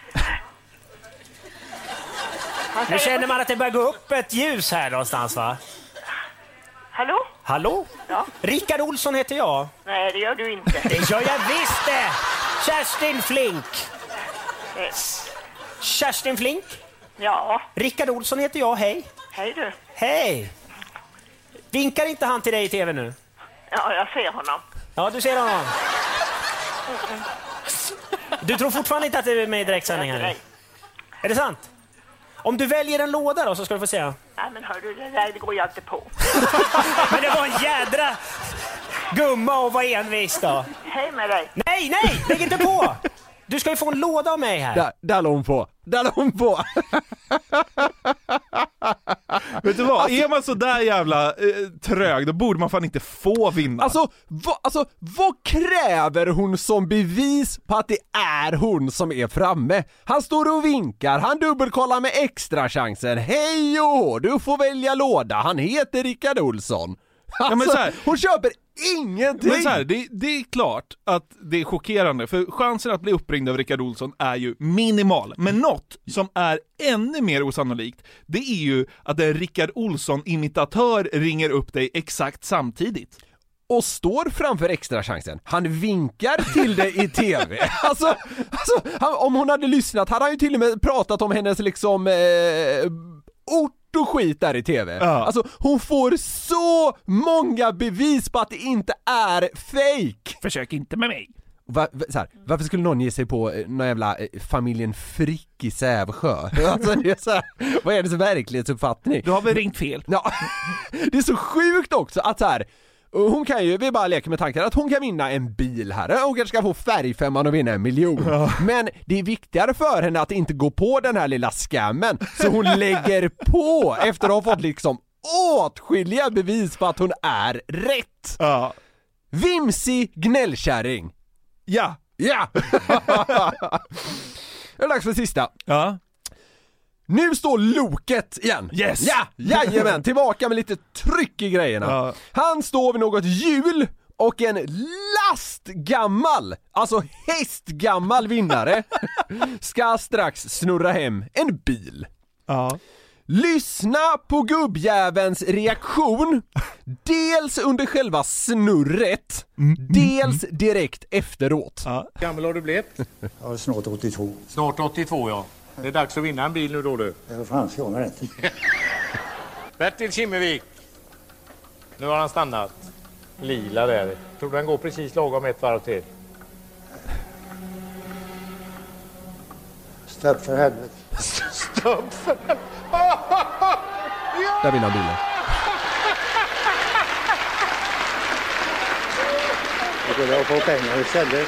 Nu känner man att det börjar gå upp ett ljus här någonstans, va? Hallå? Hallå? Ja. Rickard Olsson heter jag. Nej, det gör du inte. Det gör jag visst det! Kerstin Flink. Kerstin Flink? Ja. Rickard Olsson heter jag, hej. Hej du. Hej! Vinkar inte han till dig i tv nu? Ja, jag ser honom. Ja, du ser honom. Du tror fortfarande inte att det är med i direktsändning här? Nej. Är det sant? Om du väljer en låda då så ska du få se. Nej, men hör du, det där går jag inte på. Men det var en jädra gumma och var envis då. Hej med dig. Nej, lägg inte på! Du ska ju få en låda av mig här. Där låg hon på. Vet du vad? Är man så där jävla trög, då borde man fan inte få vinna. Alltså, vad kräver hon som bevis på att det är hon som är framme? Han står och vinkar, han dubbelkollar med extra chansen. Hej och du får välja låda. Han heter Rickard Olsson. Alltså, men så här, hon köper ingenting. Men så här, det är klart att det är chockerande, för chansen att bli uppringd av Rickard Olsson är ju minimal. Men något som är ännu mer osannolikt, det är ju att en Rickard Olsson-imitatör ringer upp dig exakt samtidigt. Och står framför extra chansen. Han vinkar till dig i tv. Alltså om hon hade lyssnat hade han ju till och med pratat om hennes liksom ort och skit där i tv. Ja. Alltså hon får så många bevis på att det inte är fake. Försök inte med mig. Varför skulle någon ge sig på någon jävla familjen Frick i Sävsjö? Alltså, det är så här, vad är det för verklighetsuppfattning? Du har väl ringt fel. Ja, det är så sjukt också att så här, hon kan ju, vi bara leker med tanken att hon kan vinna en bil här. Hon kanske ska få färgfemman och vinna 1 miljon. Ja. Men det är viktigare för henne att inte gå på den här lilla scammen. Så hon lägger på efter att ha fått liksom åtskilliga bevis på att hon är rätt. Ja. Vimsig gnällkärring. Ja. Det är dags för sista. Ja. Nu står Loket igen. Yes. Ja, jajamän, tillbaka med lite tryck i grejerna. Ja. Han står vid något hjul och en lastgammal, alltså hästgammal vinnare ska strax snurra hem en bil. Ja. Lyssna på gubbjävens reaktion, dels under själva snurret, dels direkt efteråt. Ja. Gammal har du blivit? Ja, snart 82. Snart 82, ja. Det är dags att vinna en bil nu då, du. Ja, fan ska jag med rätt. Bertil Kimmevik. Nu har han stannat. Lila där. Tror den går precis lagom ett varv till. Stopp för helvete. Stopp för helvete. Där vinner bilen. Jag skulle få pengar istället.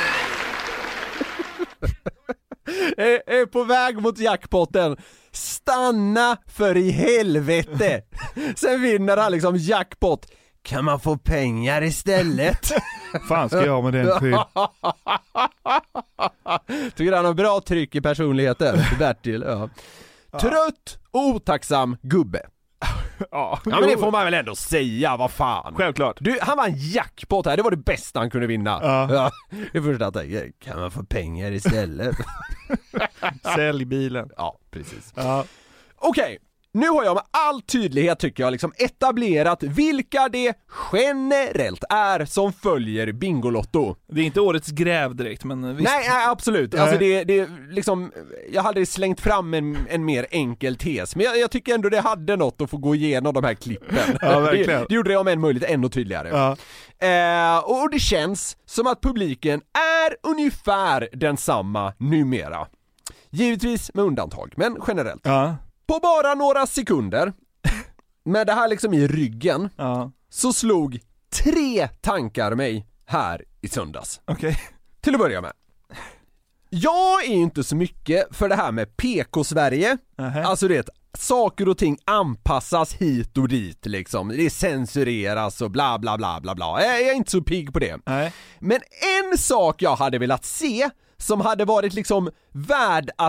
Är på väg mot jackpotten. Stanna för i helvete. Sen vinner han liksom jackpot. Kan man få pengar istället? Fan ska jag med den till? Tycker han har bra tryck i personligheten, Bertil. Ja. Trött och otacksam gubbe. Ja, men det får man väl ändå säga, vad fan. Självklart. Han var en jackpot här, det var det bästa han kunde vinna. Ja. Det första jag tänkte, kan man få pengar istället? Sälj bilen. Ja, precis. Ja. Okej. Nu har jag med all tydlighet tycker jag liksom etablerat vilka det generellt är som följer Bingolotto. Det är inte årets gräv direkt, men visst. Nej, absolut. Alltså det liksom, jag hade slängt fram en mer enkel tes, men jag tycker ändå det hade något att få gå igenom de här klippen. Ja, verkligen. Det gjorde det om en möjligt ännu tydligare. Ja. Och det känns som att publiken är ungefär densamma numera. Givetvis med undantag, men generellt. Ja. På bara några sekunder, med det här liksom i ryggen, så slog 3 tankar mig här i söndags. Okej. Till att börja med. Jag är inte så mycket för det här med PK-Sverige. Alltså det är saker och ting anpassas hit och dit liksom. Det censureras och bla bla bla bla bla. Jag är inte så pigg på det. Men en sak jag hade velat se som hade varit liksom värd att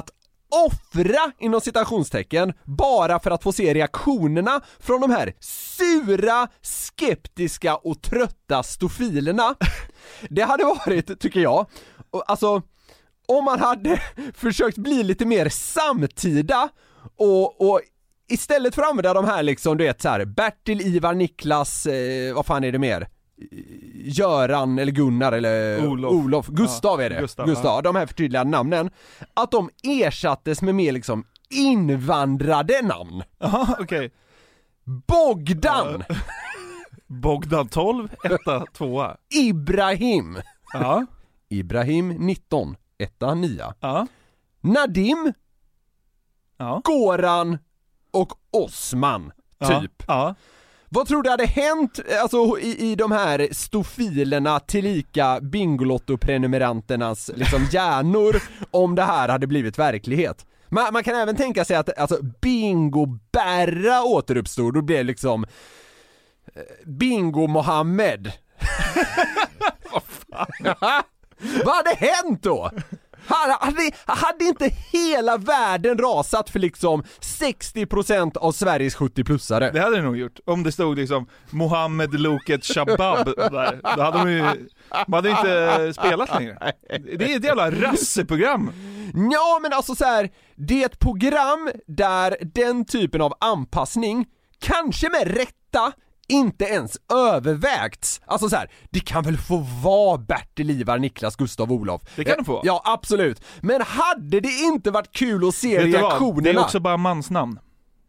offra inom citationstecken bara för att få se reaktionerna från de här sura, skeptiska och trötta stofilerna. Det hade varit, tycker jag, alltså om man hade försökt bli lite mer samtida och istället för att använda de här liksom, du vet så här, Bertil, Ivar, Niklas, vad fan är det mer? Göran eller Gunnar eller Olof. Gustav är det. Gustav. De här förtydligade namnen. Att de ersattes med mer liksom invandrade namn. Jaha, okej. Bogdan. Bogdan 12, 1, 2. Ibrahim. Ja. Ibrahim 19, 1, 9. Ja. Nadim. Ja. Goran och Osman typ. Ja. Vad tror du hade hänt alltså, i de här stofilerna tillika Bingolotto-prenumeranternas liksom, hjärnor om det här hade blivit verklighet? Man kan även tänka sig att alltså, Bingo-Berra återuppstod. Då blev det liksom Bingo-Mohammed. Vad fan? Vad hade hänt då? Hade inte hela världen rasat för liksom 60% av Sveriges 70-plussare? Det hade det nog gjort. Om det stod liksom Mohammed Loket Shabab där. Då hade man hade inte spelat längre. Det är ett jävla rasseprogram. Ja, men alltså så här, det är ett program där den typen av anpassning kanske med rätta inte ens övervägts. Alltså så här, det kan väl få vara Bertil, Ivar, Niklas, Gustav, Olof. Det kan det få. Ja, absolut. Men hade det inte varit kul att se reaktionerna? Det är också bara mansnamn.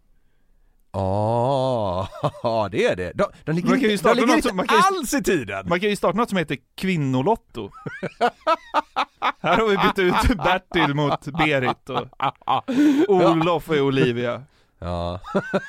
Ja, det är det. De ligger man kan ju starta något inte alls i tiden. Man kan ju starta något som heter Kvinnolotto. Här har vi bytt ut Bertil mot Berit och Olof och Olivia. Ja.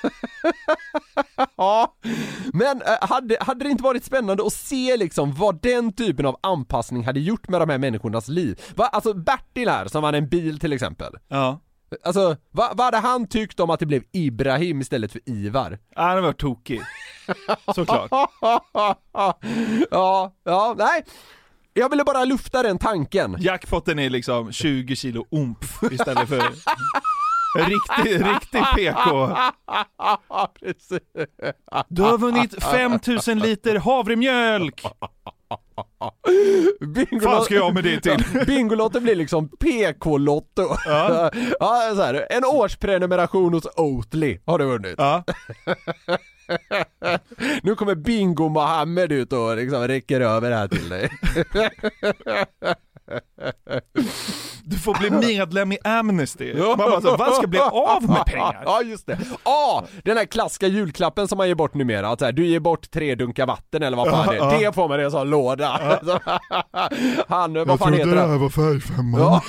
Ja. Men hade det inte varit spännande att se liksom vad den typen av anpassning hade gjort med de här människornas liv? Alltså Bertil här som vann en bil till exempel. Ja. Alltså, vad hade han tyckt om att det blev Ibrahim istället för Ivar? Ja, det var tokig. Såklart. Ja, nej. Jag ville bara lufta den tanken. Jackpotten är liksom 20 kilo umf istället för riktig PK. Precis. Du har vunnit 5000 liter havremjölk. Fan ska jag med det till? Bingolotto blir liksom PK-lotto. Ja. Ja, så här, en årsprenumeration hos Oatly har du vunnit. Ja. Nu kommer Bingo Mohammed ut och liksom räcker över här till dig. Du får bli medlem i Amnesty. Man bara så, vad ska bli av med pengar? Ja, just det. Den här klassiska julklappen som man ger bort numera. Att så här, du ger bort 3 dunkar vatten eller vad fan det är. Det får man i en sån låda. Vad fan heter det? Jag trodde det här var färgfemman. Ja.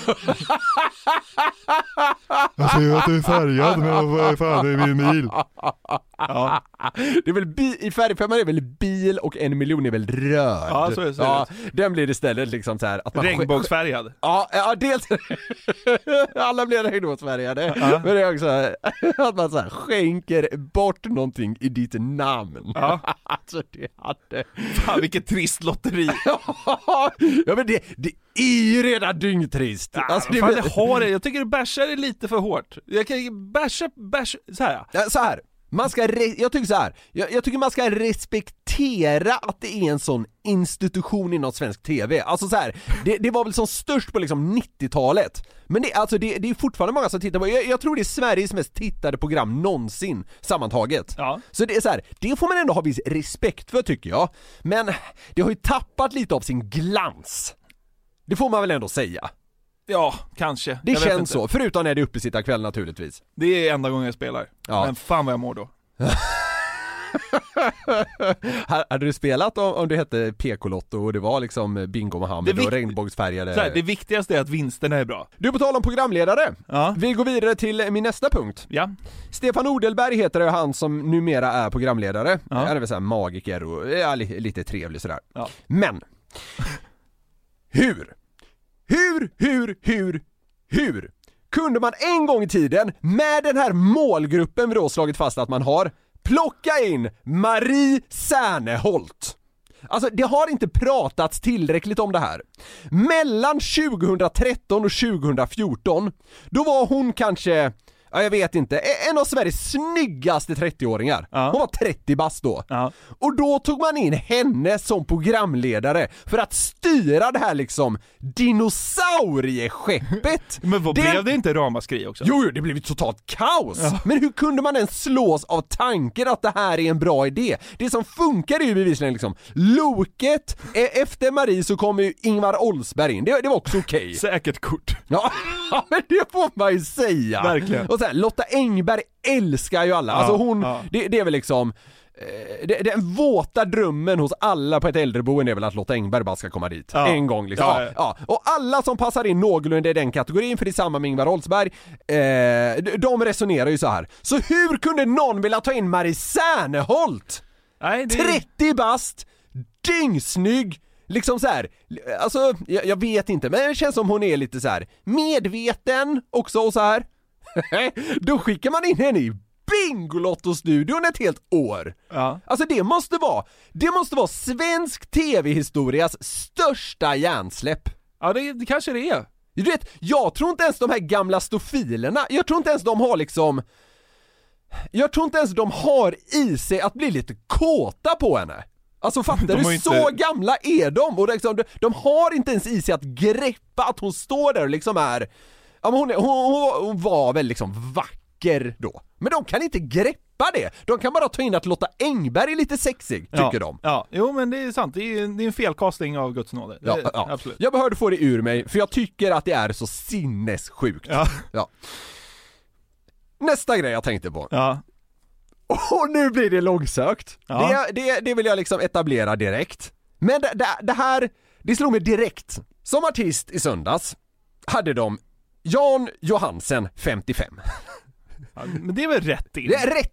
Jag ser att det är färgad, men vad fan är vinyl? Ja. Det är väl i färgfemman är väl bil och 1 miljon är väl röd. Ja, så är det. Den blir istället liksom så här att man regnbågsfärgad. Ja, dels alla blir regnbågsfärgade. Men det är också att man så här skänker bort någonting i ditt namn. Ja. Alltså det hade... Fan, vilket trist lotteri. Ja, men det är ju redan dyngtrist. Ja, alltså, fan, det har det. Jag tycker bashar är lite för hårt. Jag kan basha så här. Ja, så här. Jag tycker man ska respektera att det är en sån institution inom svensk tv. Alltså så här, det var väl som störst på liksom 90-talet. Men det är fortfarande många som tittar på. Jag tror det är Sveriges mest tittade program någonsin sammantaget. Ja. Så det är så här, det får man ändå ha viss respekt för tycker jag. Men det har ju tappat lite av sin glans. Det får man väl ändå säga. Ja, kanske. Det känns så, förutom när det är uppe sitta kväll naturligtvis. Det är enda gången jag spelar. Ja. Men fan vad jag mår då. Hade du spelat om det hette PK-lotto och det var liksom Bingo Mohammed och regnbågsfärgade? Det viktigaste är att vinsterna är bra. Du, på tal om programledare. Ja. Vi går vidare till min nästa punkt. Ja. Stefan Odelberg heter det, han som numera är programledare. Ja. Han är väl så här magiker och lite trevlig sådär. Ja. Men Hur kunde man en gång i tiden med den här målgruppen vi då slagit fast att man har plocka in Marie Serneholt? Alltså det har inte pratats tillräckligt om det här. Mellan 2013 och 2014, då var hon kanske, jag vet inte, en av Sveriges snyggaste 30-åringar. Hon var 30 bast då. Och då tog man in henne som programledare för att styra det här liksom dinosaurieskeppet. Men vad blev det inte ramaskri också? Jo, det blev ett totalt kaos. Men hur kunde man ens slås av tanken att det här är en bra idé? Det som funkar är ju bevisligen liksom Loket, efter Marie så kommer ju Ingvar Oldsberg in. Det var också okej. Säkert kort. Ja, men det får man ju säga. Verkligen. Och så här, Lotta Engberg älskar ju alla. Alltså hon, det är väl liksom den våta drömmen hos alla på ett äldreboende är väl att Lotta Engberg bara ska komma dit en gång liksom. Och alla som passar in någorlunda i den kategorin, för det är samma med Ingvar Oldsberg, de resonerar ju så här. Så hur kunde någon vilja ta in Marie Serneholt? 30 bast, dyngsnygg, liksom så här. Alltså jag vet inte, men det känns som hon är lite så här medveten också och så här. Då skickar man in henne i Bingolotto-studion ett helt år. Alltså det måste vara svensk tv-historias största hjärnsläpp. Ja, det kanske det är. Du vet, jag tror inte ens de här gamla stofilerna, jag tror inte ens de har i sig att bli lite kåta på henne. Alltså fattar du, så gamla är de. Och liksom, de har inte ens i sig att greppa att hon står där och liksom är... Ja, men hon var väl liksom vacker då. Men de kan inte greppa det. De kan bara ta in att Lotta Engberg är lite sexig, tycker de. Ja, jo men det är sant. Det är en felkasting av Guds nåde. Ja. Absolut. Jag behövde få det ur mig, för jag tycker att det är så sinnessjukt. Ja. Nästa grej jag tänkte på. Och nu blir det långsökt. Det vill jag liksom etablera direkt. Men det här, det slog mig direkt. Som artist i söndags hade de Jan Johansen 55. Men det är väl rätt in? Det är rätt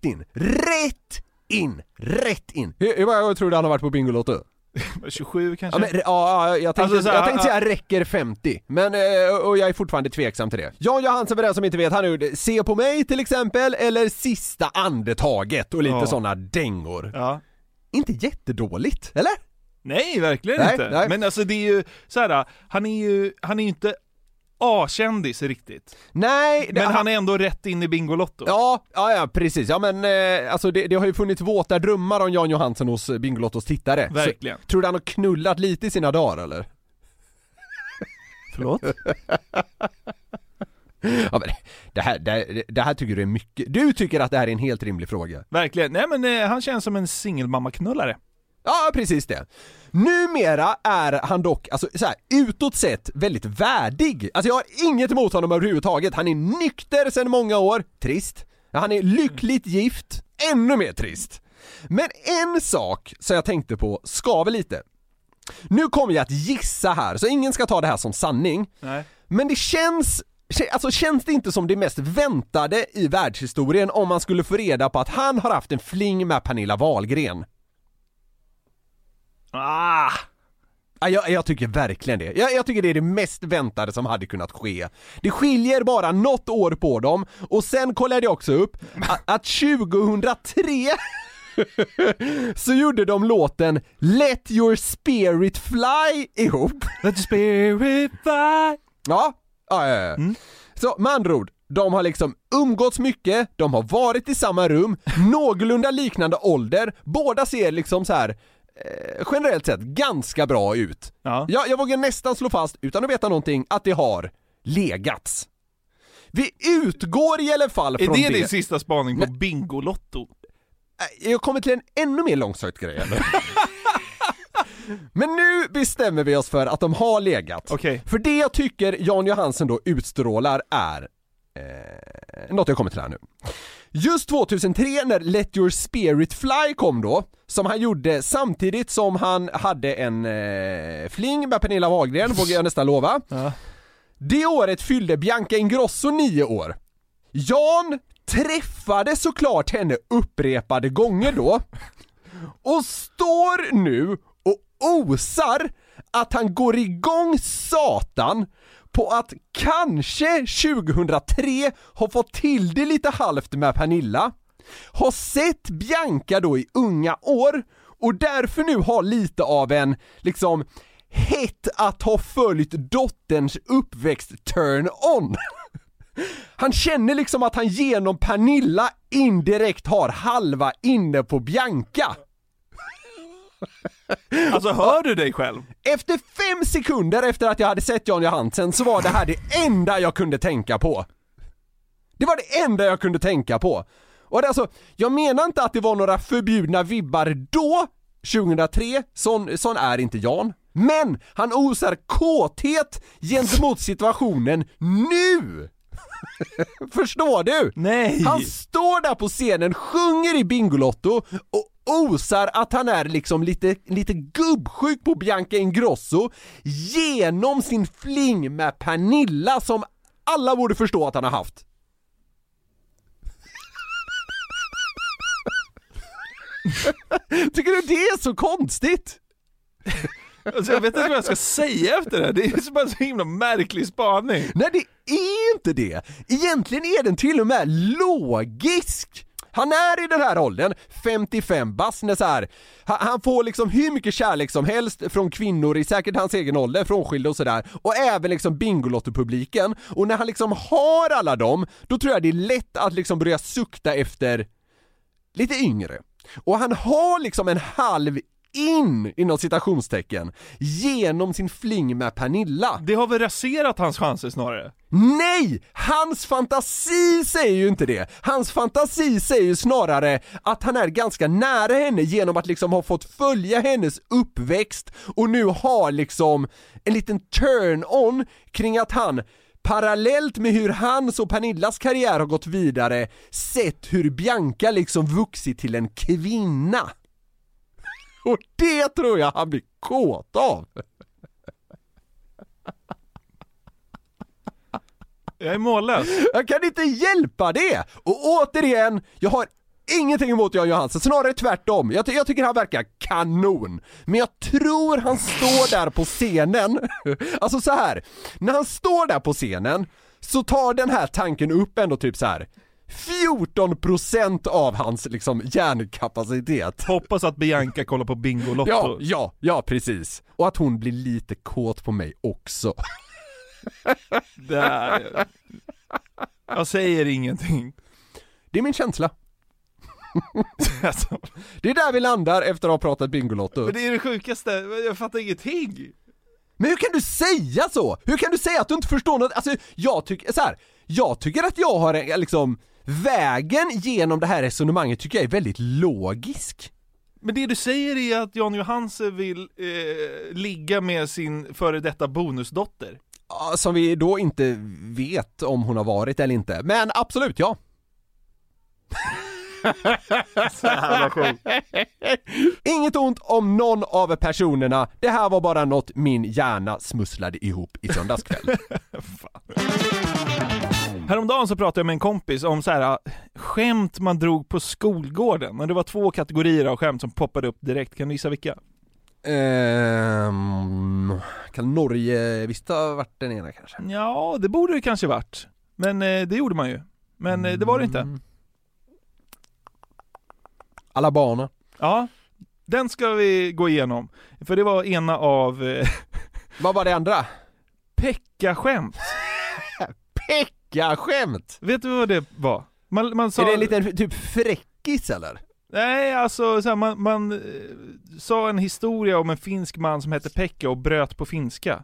in. Jag tror han har varit på Bingolotto. 27 kanske? Jag tänkte säga räcker 50. Men och jag är fortfarande tveksam till det. Jan Johansen, för den som inte vet, han gjorde Se på mig till exempel, eller Sista andetaget och lite sådana dängor. Inte jättedåligt, eller? Nej, verkligen inte. Nej. Men alltså det är ju så här, han är ju inte A-kändis riktigt. Nej, men han är ändå rätt in i Bingolotto. Ja, precis. Ja, men alltså det har ju funnits våta drömmar om Jan Johansen hos Bingolottos tittare. Verkligen. Så, tror du han har knullat lite i sina dagar, eller? Förlåt? Ja, men det här tycker du är mycket. Du tycker att det här är en helt rimlig fråga. Verkligen. Nej, men han känns som en singelmammaknullare. Ja, precis det. Numera är han dock, alltså så här, utåt sett väldigt värdig. Alltså jag har inget emot honom överhuvudtaget. Han är nykter sedan många år. Trist. Han är lyckligt gift. Ännu mer trist. Men en sak som jag tänkte på skaver lite. Nu kommer jag att gissa här, så ingen ska ta det här som sanning. Nej. Men det känns det inte som det mest väntade i världshistorien om man skulle få reda på att han har haft en fling med Pernilla Wahlgren. Jag tycker verkligen det. Jag tycker det är det mest väntade som hade kunnat ske. Det skiljer bara något år på dem. Och sen kollade jag också upp att 2003 så gjorde de låten Let Your Spirit Fly ihop. Let your spirit fly. Ja. Så med andra ord, de har liksom umgåtts mycket, de har varit i samma rum, någorlunda liknande ålder, båda ser liksom så här generellt sett ganska bra ut. Jag vågar nästan slå fast, utan att veta någonting, att det har legats. Vi utgår i alla fall från det. Är det din sista spaning på Bingolotto? Jag kommer till en ännu mer långsökt grej. Men nu bestämmer vi oss för att de har legat. Okay. För det jag tycker Jan Johansen då utstrålar är något jag kommer till här nu. Just 2003 när Let Your Spirit Fly kom då, som han gjorde samtidigt som han hade en fling med Pernilla Wahlgren, vågar jag nästan lova. Det året fyllde Bianca Ingrosso 9 år. Jan träffade såklart henne upprepade gånger då och står nu och osar att han går igång satan på att kanske 2003 har fått till det lite halvt med Pernilla, har sett Bianca då i unga år och därför nu har lite av en liksom hett att ha följt dotterns uppväxt turn on. Han känner liksom att han genom Pernilla indirekt har halva inne på Bianca. Alltså hör du dig själv? Efter 5 sekunder efter att jag hade sett Jan Johansen så var det här det enda jag kunde tänka på. Det var det enda jag kunde tänka på. Och det, alltså, jag menar inte att det var några förbjudna vibbar då, 2003, sån är inte Jan. Men han osar kåthet gentemot situationen nu. Förstår du? Nej. Han står där på scenen, sjunger i Bingolotto och osar att han är liksom lite gubbsjuk på Bianca Ingrosso genom sin fling med Pernilla som alla borde förstå att han har haft. Tycker du det är så konstigt? Alltså jag vet inte vad jag ska säga efter det. Det är bara så himla märklig spaning. Nej, det är inte det. Egentligen är den till och med logisk. Han är i den här åldern, 55 bast, så här. Han får liksom hur mycket kärlek som helst från kvinnor i säkert hans egen ålder, frånskilda och sådär. Och även liksom Bingolotto-publiken. Och när han liksom har alla dem, då tror jag det är lätt att liksom börja sukta efter lite yngre. Och han har liksom en halv inom citationstecken genom sin fling med Pernilla. Det har väl raserat hans chanser snarare? Nej! Hans fantasi säger ju inte det. Hans fantasi säger ju snarare att han är ganska nära henne genom att liksom ha fått följa hennes uppväxt och nu har liksom en liten turn-on kring att han parallellt med hur hans och Pernillas karriär har gått vidare sett hur Bianca liksom vuxit till en kvinna. Och det tror jag han blir kåt av. Jag är mållös. Jag kan inte hjälpa det. Och återigen, jag har ingenting emot Jan Johansen, snarare tvärtom. Jag tycker han verkar kanon. Men jag tror han står där på scenen. Alltså så här, när han står där på scenen så tar den här tanken upp ändå typ så här 14% av hans liksom hjärnkapacitet. Hoppas att Bianca kollar på Bingolotto. Ja, precis. Och att hon blir lite kåt på mig också. Där. Jag säger ingenting. Det är min känsla. Det är där vi landar efter att ha pratat Bingolotto. Men det är det sjukaste, jag fattar ingenting. Men hur kan du säga så? Hur kan du säga att du inte förstår något? Alltså, jag tycker att jag har liksom vägen genom det här resonemanget tycker jag är väldigt logisk. Men det du säger är att Jan Johansen vill ligga med sin före detta bonusdotter. Som vi då inte vet om hon har varit eller inte. Men absolut, ja. Så jävla sjukt. Inget ont om någon av personerna. Det här var bara något min hjärna smusslade ihop i söndagskväll. Häromdagen så pratade jag med en kompis om så här skämt man drog på skolgården. Och det var 2 kategorier av skämt som poppade upp direkt. Kan du gissa vilka? Kan Norge visst ha varit den ena kanske? Ja, det borde det kanske varit. Men det gjorde man ju. Men det var det inte. Alla barnen. Ja, den ska vi gå igenom. För det var ena av... Vad var det andra? Pekka-skämt. Pekka-skämt? Vet du vad det var? Man sa... Är det en liten typ fräckis eller? Nej, alltså så här, man sa en historia om en finsk man som hette Pekka och bröt på finska.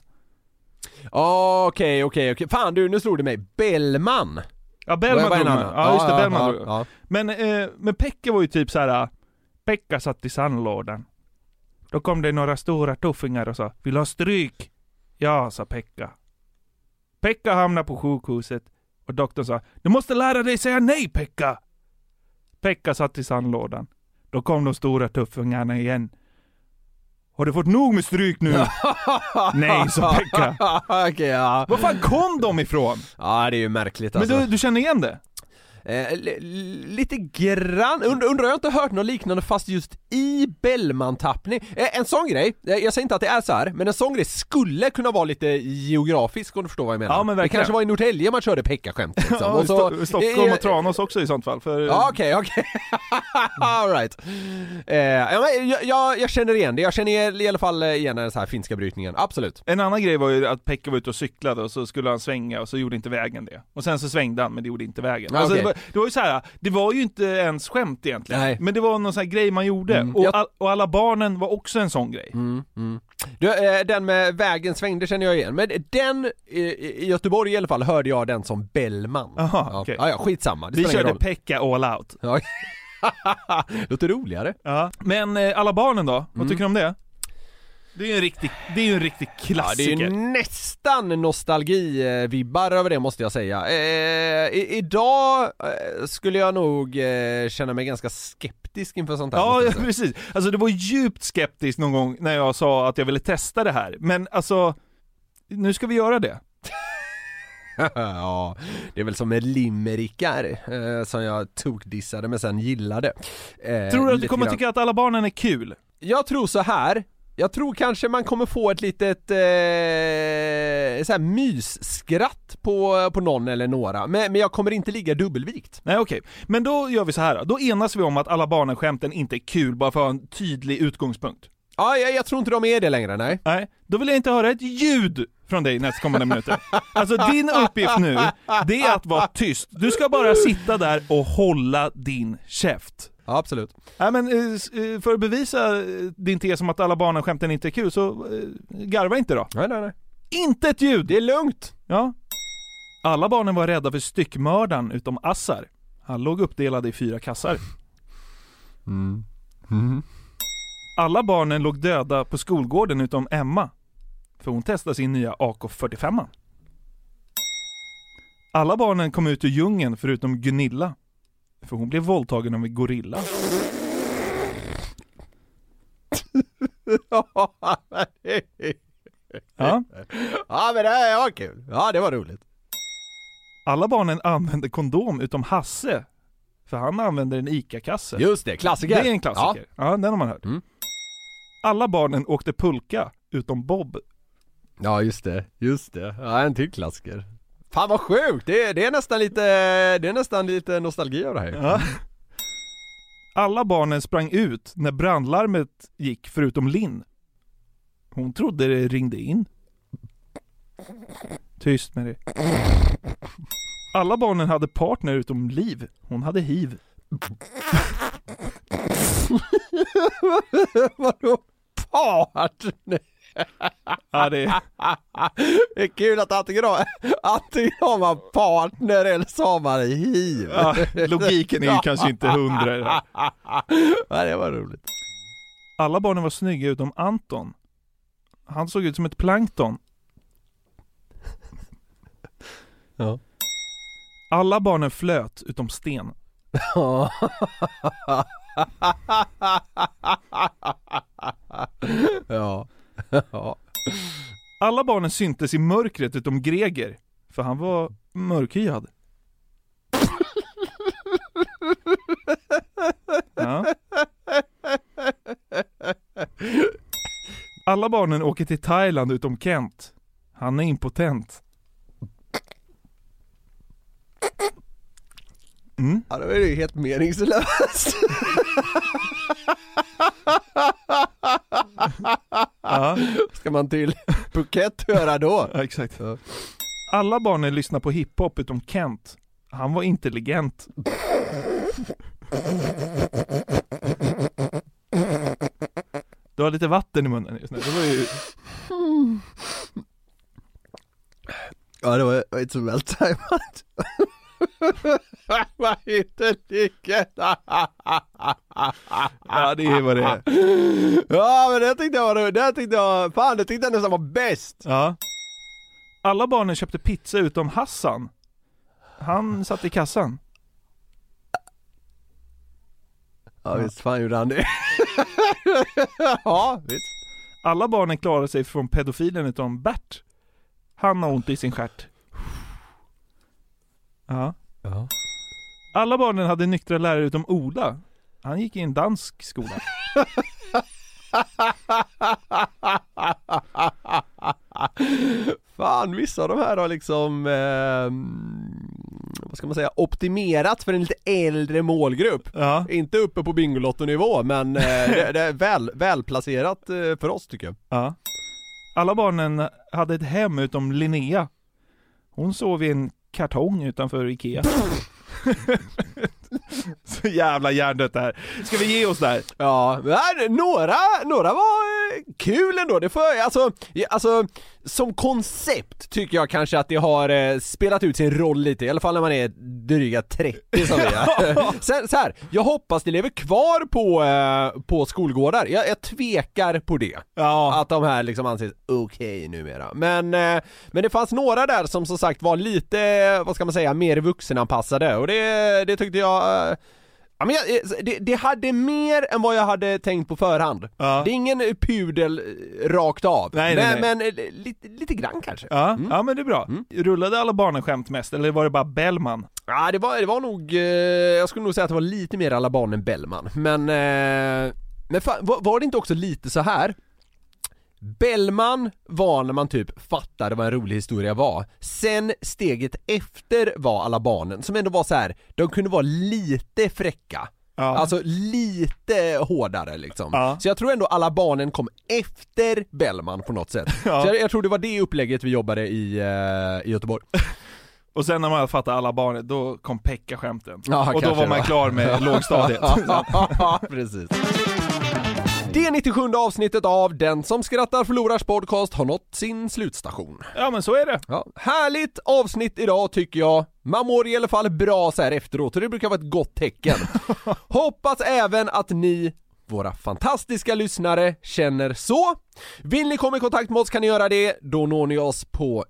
Okej. Fan du, nu slog det mig. Bellman. Ja, Bellman drog man. Ja, just det, Bellman drog. Ja. Men Pekka var ju typ så här. Pekka satt i sandlådan. Då kom det några stora tuffingar och sa, vill ha stryk? Ja, sa Pekka. Pekka hamnade på sjukhuset och doktorn sa, du måste lära dig säga nej, Pekka. Pekka satt i sandlådan. Då kom de stora tuffingarna igen. Har du fått nog med stryk nu? Nej, sa Pekka. Okay, ja. Var fan kom de ifrån? Ja, det är ju märkligt alltså. Men du känner igen det? Lite grann, undrar jag inte hört något liknande fast just i Bellman-tappning. En sån grej, jag säger inte att det är så här, men en sån grej skulle kunna vara lite geografisk om du förstår vad jag menar. Ja, men det kanske var i Norrtälje man körde Pekka-skämt liksom. Ja, och så, Stockholm och Tranås också i sånt fall. Ja, okej. All right. Jag känner igen det. Jag känner i alla fall igen den så här finska brytningen. Absolut. En annan grej var ju att Pekka var ute och cyklade och så skulle han svänga och så gjorde inte vägen det. Och sen så svängde han men det gjorde inte vägen. Alltså, okay. det var ju så här, det var ju inte ens skämt egentligen. Nej. Men det var någon sån här grej man gjorde. Och alla barnen var också en sån grej. Den med vägen svängde känner jag igen. Men den i Göteborg i alla fall hörde jag den som Bellman. Aha, okay. Ja, skitsamma. Vi körde Pekka all out. Ja. Låter roligare. Ja. Men alla barnen då? Vad tycker du om det? Det är ju en riktig klassiker. Ja, det är ju nästan nostalgi-vibbar över det måste jag säga. Idag skulle jag nog känna mig ganska skeptisk inför sånt här. Ja, precis. Alltså det var djupt skeptiskt någon gång när jag sa att jag ville testa det här. Men alltså, nu ska vi göra det. Ja, det är väl som med limerickar som jag tokdissade men sen gillade. Tror du att du kommer tycka att alla barnen är kul? Jag tror så här. Jag tror kanske man kommer få ett litet så här mysskratt på någon eller några. Men jag kommer inte ligga dubbelvikt. Nej, okej. Men då gör vi så här. Då enas vi om att alla barnen-skämten inte är kul bara för att ha en tydlig utgångspunkt. Ja, jag tror inte de är det längre, nej. Nej, då vill jag inte höra ett ljud från dig nästkommande minuter. Alltså din uppgift nu, det är att vara tyst. Du ska bara sitta där och hålla din käft. Ja, absolut. Nej, men för att bevisa din tes om att alla barnen-skämten inte är kul så garva inte då. Nej. Inte ett ljud! Det är lugnt. Ja. Alla barnen var rädda för styckmördaren utom Assar. Han låg uppdelad i 4 kassar. Alla barnen låg döda på skolgården utom Emma. För hon testade sin nya AK45. Alla barnen kom ut ur djungeln förutom Gunilla. För hon blev våldtagen av en gorilla. Ja. Ja, men det var kul. Ja, det var roligt. Alla barnen använde kondom utom Hasse. För han använder en ICA-kasse. Just det, klassiker. Det är en klassiker. Ja, den har man hört. Alla barnen åkte pulka utom Bob. Ja, just det. Ja, en till klassiker. Fan vad sjukt. Det är nästan lite nostalgi av det här. Ja. Alla barnen sprang ut när brandlarmet gick förutom Linn. Hon trodde det ringde in. Tyst med det. Alla barnen hade partner utom Liv. Hon hade hiv. Vadå partner? Ja, det är kul att antingen har man partner eller så har man hiv. Ja, logiken är ju kanske inte 100. Ja, det var roligt. Alla barnen var snygga utom Anton. Han såg ut som ett plankton. Ja. Alla barnen flöt utom Sten. Ja. Alla barnen syntes i mörkret utom Greger. För han var mörkhyad. Ja. Alla barnen åker till Thailand utom Kent. Han är impotent. Ja, det är ju helt meningslöst. Ja. Ska man till Phuket höra då? Ja, exakt. Ja. Alla barnen lyssnar på hiphop utom Kent. Han var intelligent. Du har lite vatten i munnen just nu. Det var ju... Ja, det var inte så vältajmat. Vad inte lika. Ja, det är vad det är. Ja, men det tyckte jag nästan var bäst. Ja. Alla barnen köpte pizza utom Hassan. Han satt i kassan. Ja, visst fan gjorde han det. Ja, visst. Alla barnen klarade sig från pedofilen utom Bert. Han har ont i sin stjärt. Ja. Alla barnen hade nyktra lärare utom Ola. Han gick i en dansk skola. Fan, vissa av de här har liksom vad ska man säga, optimerat för en lite äldre målgrupp. Ja. Inte uppe på Bingolotto-nivå, men det är välplacerat för oss, tycker jag. Ja. Alla barnen hade ett hem utom Linnea. Hon sov i en kartong utanför Ikea. Så jävla hjärndött där. Ska vi ge oss där? Ja, några var kul ändå. Det får, alltså som koncept tycker jag kanske att det har spelat ut sin roll lite. I alla fall när man är dryga 30 som vi är. Sen så här, jag hoppas det lever kvar på skolgårdar. Jag tvekar på det. Ja. Att de här liksom anses okej numera. Men det fanns några där som sagt var lite, vad ska man säga, mer vuxenanpassade. Och det tyckte jag... Ja, men det hade mer än vad jag hade tänkt på förhand. Ja. Det är ingen pudel rakt av. Nej. Men lite grann kanske. Ja, ja, men det är bra. Rullade alla barnen skämt mest, eller var det bara Bellman? Ja, det var nog... jag skulle nog säga att det var lite mer alla barn än Bellman. Men fan, var det inte också lite så här? Bellman var när man typ fattade vad en rolig historia var. Sen steget efter var alla barnen, som ändå var så här, de kunde vara lite fräcka. Ja. Alltså lite hårdare liksom. Ja. Så jag tror ändå alla barnen kom efter Bellman på något sätt. Ja. Så jag tror det var det upplägget vi jobbade i Göteborg. Och sen när man fattade alla barnen, då kom Pekka-skämten. Ja, och då var man klar med lågstadiet. Ja, precis. Det 97 avsnittet av Den som skrattar förlorars podcast har nått sin slutstation. Ja, men så är det. Ja, härligt avsnitt idag tycker jag. Man mår i alla fall bra så här efteråt och det brukar vara ett gott tecken. Hoppas även att ni, våra fantastiska lyssnare, känner så. Vill ni komma i kontakt med oss kan ni göra det. Då når ni oss på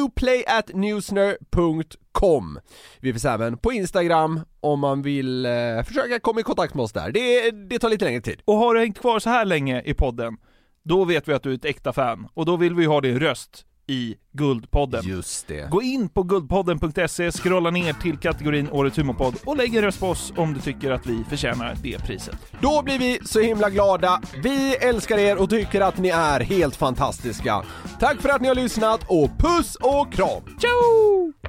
newplay@newsner.com. Vi finns även på Instagram om man vill försöka komma i kontakt med oss där. Det tar lite längre tid. Och har du hängt kvar så här länge i podden, då vet vi att du är ett äkta fan. Och då vill vi ha din röst i Guldpodden. Just det. Gå in på guldpodden.se, scrolla ner till kategorin Årets humorpodd och lägg en röst på oss om du tycker att vi förtjänar det priset. Då blir vi så himla glada. Vi älskar er och tycker att ni är helt fantastiska. Tack för att ni har lyssnat och puss och kram. Ciao!